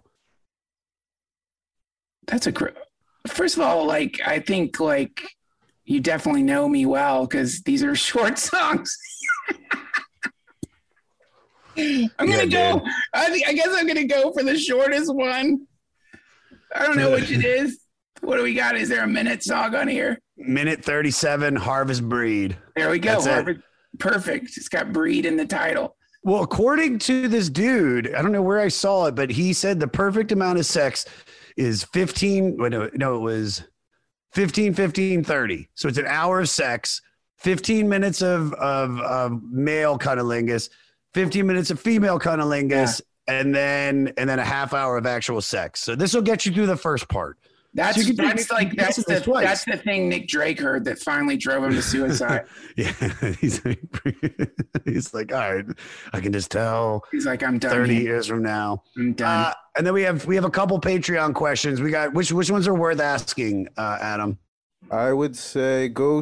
Speaker 8: That's a great. First of all, like I think like. You definitely know me well because these are short songs. I'm gonna
Speaker 9: Yeah,
Speaker 8: go. I, think, I guess I'm gonna go for the shortest one. I don't know which it is. What do we got? Is there a minute song on here?
Speaker 9: Minute thirty-seven, Harvest Breed.
Speaker 8: There we go.
Speaker 9: That's it.
Speaker 8: Harvard. Perfect. It's got breed in the title.
Speaker 9: Well, according to this dude, I don't know where I saw it, but he said the perfect amount of sex is fifteen. Wait, no, no, it was fifteen, fifteen, thirty. So it's an hour of sex, fifteen minutes of, of, of male cunnilingus, fifteen minutes of female cunnilingus, yeah. and then and then a half hour of actual sex. So this will get you through the first part.
Speaker 8: That's
Speaker 9: so
Speaker 8: that's like that's the twice. that's the thing Nick Drake heard that finally drove him to suicide.
Speaker 9: Yeah, he's like, he's like, all right, I can just tell.
Speaker 8: He's like, I'm done.
Speaker 9: Thirty
Speaker 8: here.
Speaker 9: years from now,
Speaker 8: I'm done.
Speaker 9: Uh, and then we have we have a couple Patreon questions. We got which which ones are worth asking, uh, Adam?
Speaker 15: I would say go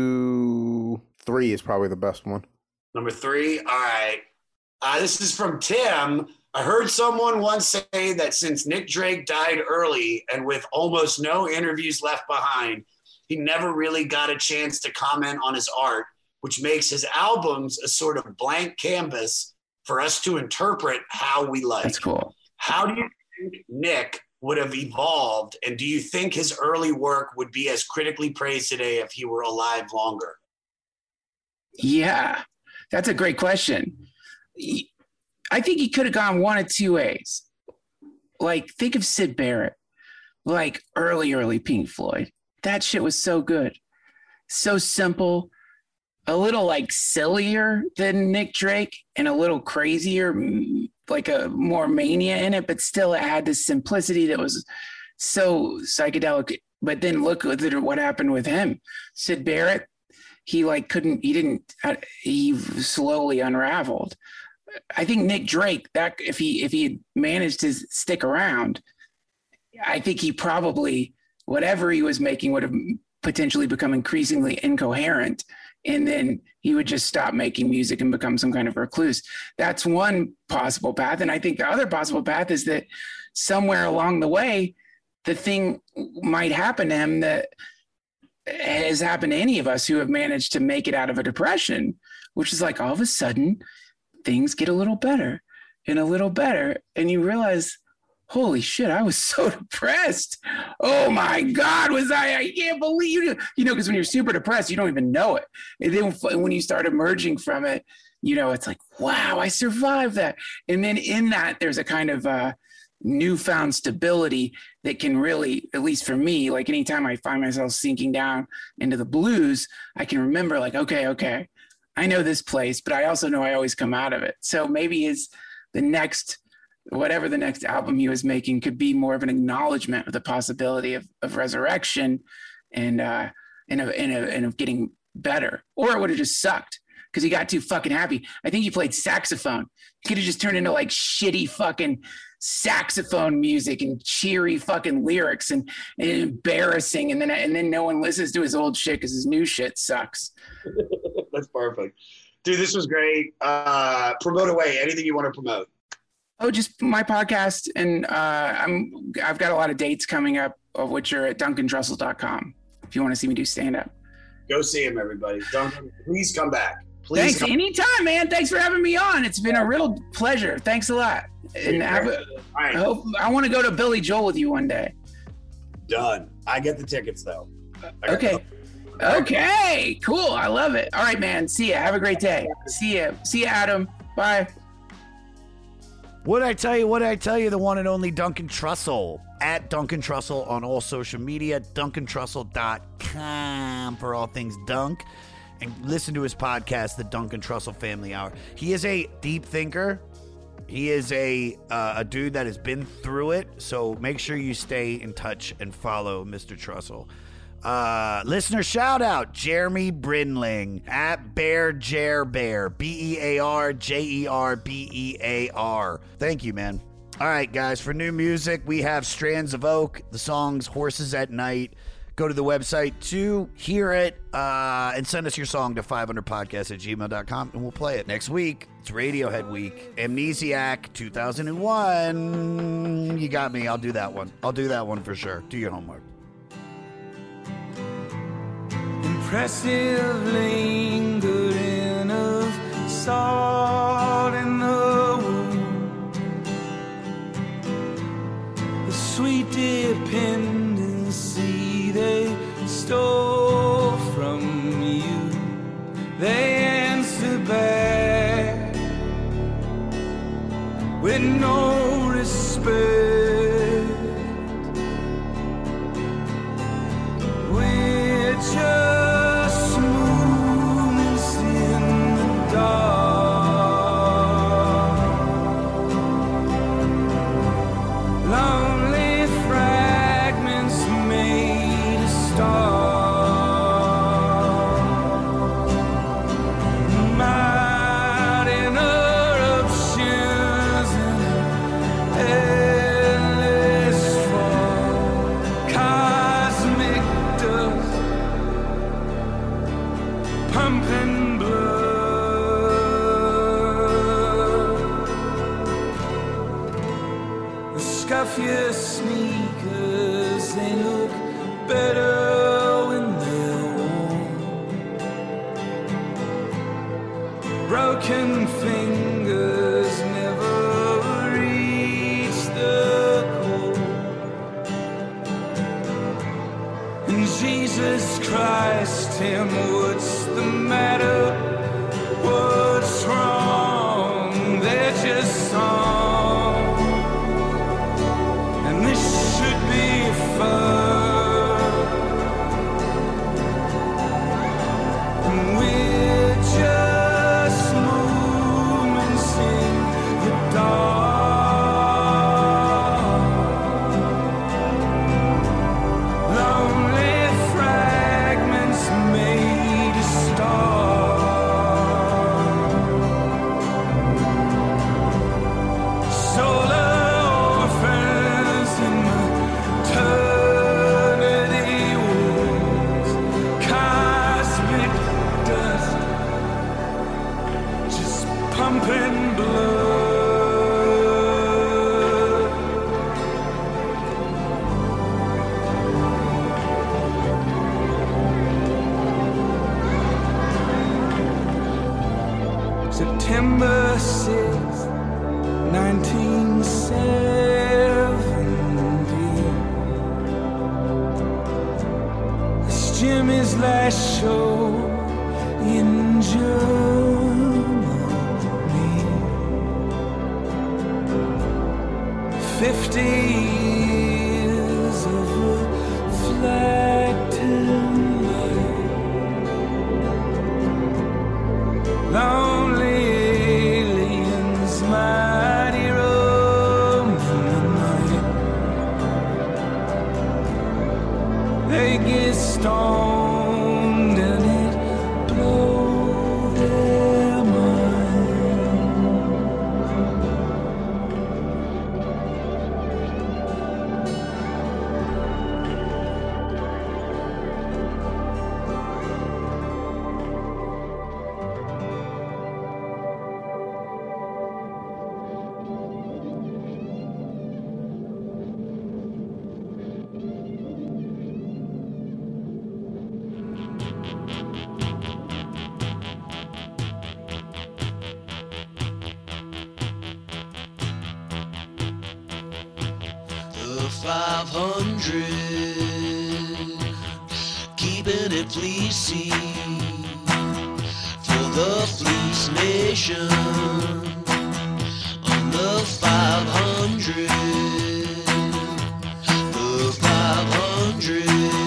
Speaker 15: to three is probably the best one.
Speaker 9: Number three. All right. Uh, this is from Tim. I heard someone once say that since Nick Drake died early and with almost no interviews left behind, he never really got a chance to comment on his art, which makes his albums a sort of blank canvas for us to interpret how we like.
Speaker 8: That's cool.
Speaker 9: How do you think Nick would have evolved, and do you think his early work would be as critically praised today if he were alive longer?
Speaker 8: Yeah, that's a great question. I think he could have gone one of two ways. Like, think of Syd Barrett, like early, early Pink Floyd. That shit was so good. So simple, a little like sillier than Nick Drake and a little crazier, like a more mania in it, but still it had this simplicity that was so psychedelic. But then look at what happened with him. Syd Barrett, he like couldn't, he didn't, he slowly unraveled. I think Nick Drake, that if he if he had managed to stick around, I think he probably, whatever he was making would have potentially become increasingly incoherent. And then he would just stop making music and become some kind of recluse. That's one possible path. And I think the other possible path is that somewhere along the way, the thing might happen to him that has happened to any of us who have managed to make it out of a depression, which is like all of a sudden, things get a little better and a little better. And you realize, holy shit, I was so depressed. Oh my God, was I, I can't believe you, you know, because when you're super depressed, you don't even know it. And then when you start emerging from it, you know, it's like, wow, I survived that. And then in that, there's a kind of uh, newfound stability that can really, at least for me, like anytime I find myself sinking down into the blues, I can remember like, okay, okay, I know this place, but I also know I always come out of it. So maybe his the next, whatever the next album he was making could be more of an acknowledgement of the possibility of, of resurrection and uh, and of, and, of, and of getting better. Or it would have just sucked because he got too fucking happy. I think he played saxophone. He could have just turned into like shitty fucking saxophone music and cheery fucking lyrics and, and embarrassing. And then and then no one listens to his old shit because his new shit sucks.
Speaker 9: That's perfect. Dude, this was great. Uh, promote away. Anything you want to promote?
Speaker 8: Oh, just my podcast, and uh, I'm I've got a lot of dates coming up, of which are at duncan trussell dot com. If you want to see me do stand up,
Speaker 9: go see him, everybody. Duncan, please come back. Please.
Speaker 8: Thanks,
Speaker 9: come
Speaker 8: anytime, man. Thanks for having me on. It's been a real pleasure. Thanks a lot. And have a, I hope I want to go to Billy Joel with you one day.
Speaker 9: Done. I get the tickets though.
Speaker 8: Okay. Okay. Cool. I love it. All right, man. See ya. Have a great day. See ya. See ya, Adam. Bye.
Speaker 7: What'd I tell you? What'd I tell you? The one and only Duncan Trussell. At Duncan Trussell on all social media. duncan trussell dot com for all things Dunk. And listen to his podcast, The Duncan Trussell Family Hour. He is a deep thinker. He is a uh, a dude that has been through it. So make sure you stay in touch and follow Mister Trussell. Uh, listener shout out, Jeremy Brinling at Bear Jer Bear, B E A R J E R B E A R. Thank you, man. All right, guys, for new music, we have Strands of Oak, the songs Horses at Night. Go to the website to hear it uh, and send us your song to five hundred podcast at gmail dot com and we'll play it. Next week, it's Radiohead Week. Amnesiac two thousand one. You got me. I'll do that one. I'll do that one for sure. Do your homework.
Speaker 6: Impressive lingering of salt in the wound, the sweet dependency they stole from you, they answer back with no respect. We're just movements in the dark, lonely fragments made a star. Mighty eruptions and endless fall, cosmic dust, pumping blood. Scuff your sneakers, they look better when they're worn. Broken fingers never reach the core. And Jesus Christ, Tim, what's the matter? What's wrong? They're just songs, and this should be fun. And we're just movements in the dark, lonely fragments made a star. Solar orphans in maternity wards, cosmic dust, just pumping blood. September sixth, nineteen seventy. It's Jimmy's last show in Germany. Fifty years of reflecting light, lonely aliens, mighty roam in the night. They get stoned and it blows their mind.
Speaker 5: five hundred, keeping it fleecy for the Fleece Nation on the five hundred, the five hundred.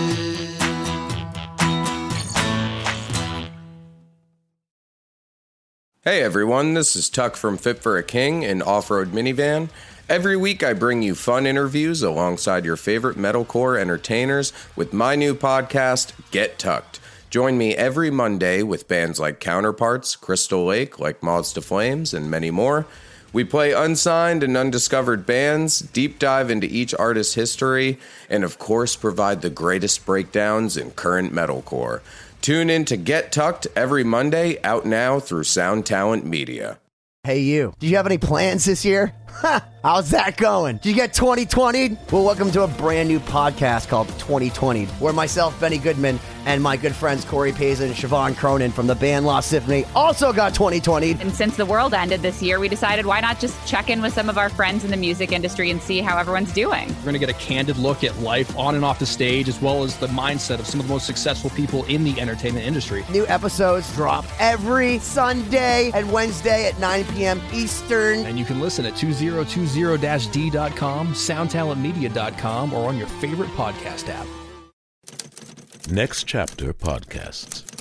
Speaker 16: Hey everyone, this is Tuck from Fit for a King, an off-road minivan. Every week I bring you fun interviews alongside your favorite metalcore entertainers with my new podcast, Get Tucked. Join me every Monday with bands like Counterparts, Crystal Lake, like Moths to Flames, and many more. We play unsigned and undiscovered bands, deep dive into each artist's history, and of course provide the greatest breakdowns in current metalcore. Tune in to Get Tucked every Monday, out now through Sound Talent Media.
Speaker 17: Hey you, do you have any plans this year? Ha! How's that going? Did you get twenty twenty? Well, welcome to a brand new podcast called twenty twenty, where myself, Benny Goodman, and my good friends Corey Payson and Siobhan Cronin from the band Lost Symphony also got twenty twenty.
Speaker 18: And since the world ended this year, we decided why not just check in with some of our friends in the music industry and see how everyone's doing.
Speaker 19: We're going to get a candid look at life on and off the stage, as well as the mindset of some of the most successful people in the entertainment industry.
Speaker 17: New episodes drop every Sunday and Wednesday at nine p.m. Eastern.
Speaker 19: And you can listen at two zero two zero d dot com, sound talent media dot com, or on your favorite podcast app.
Speaker 1: Next Chapter Podcasts.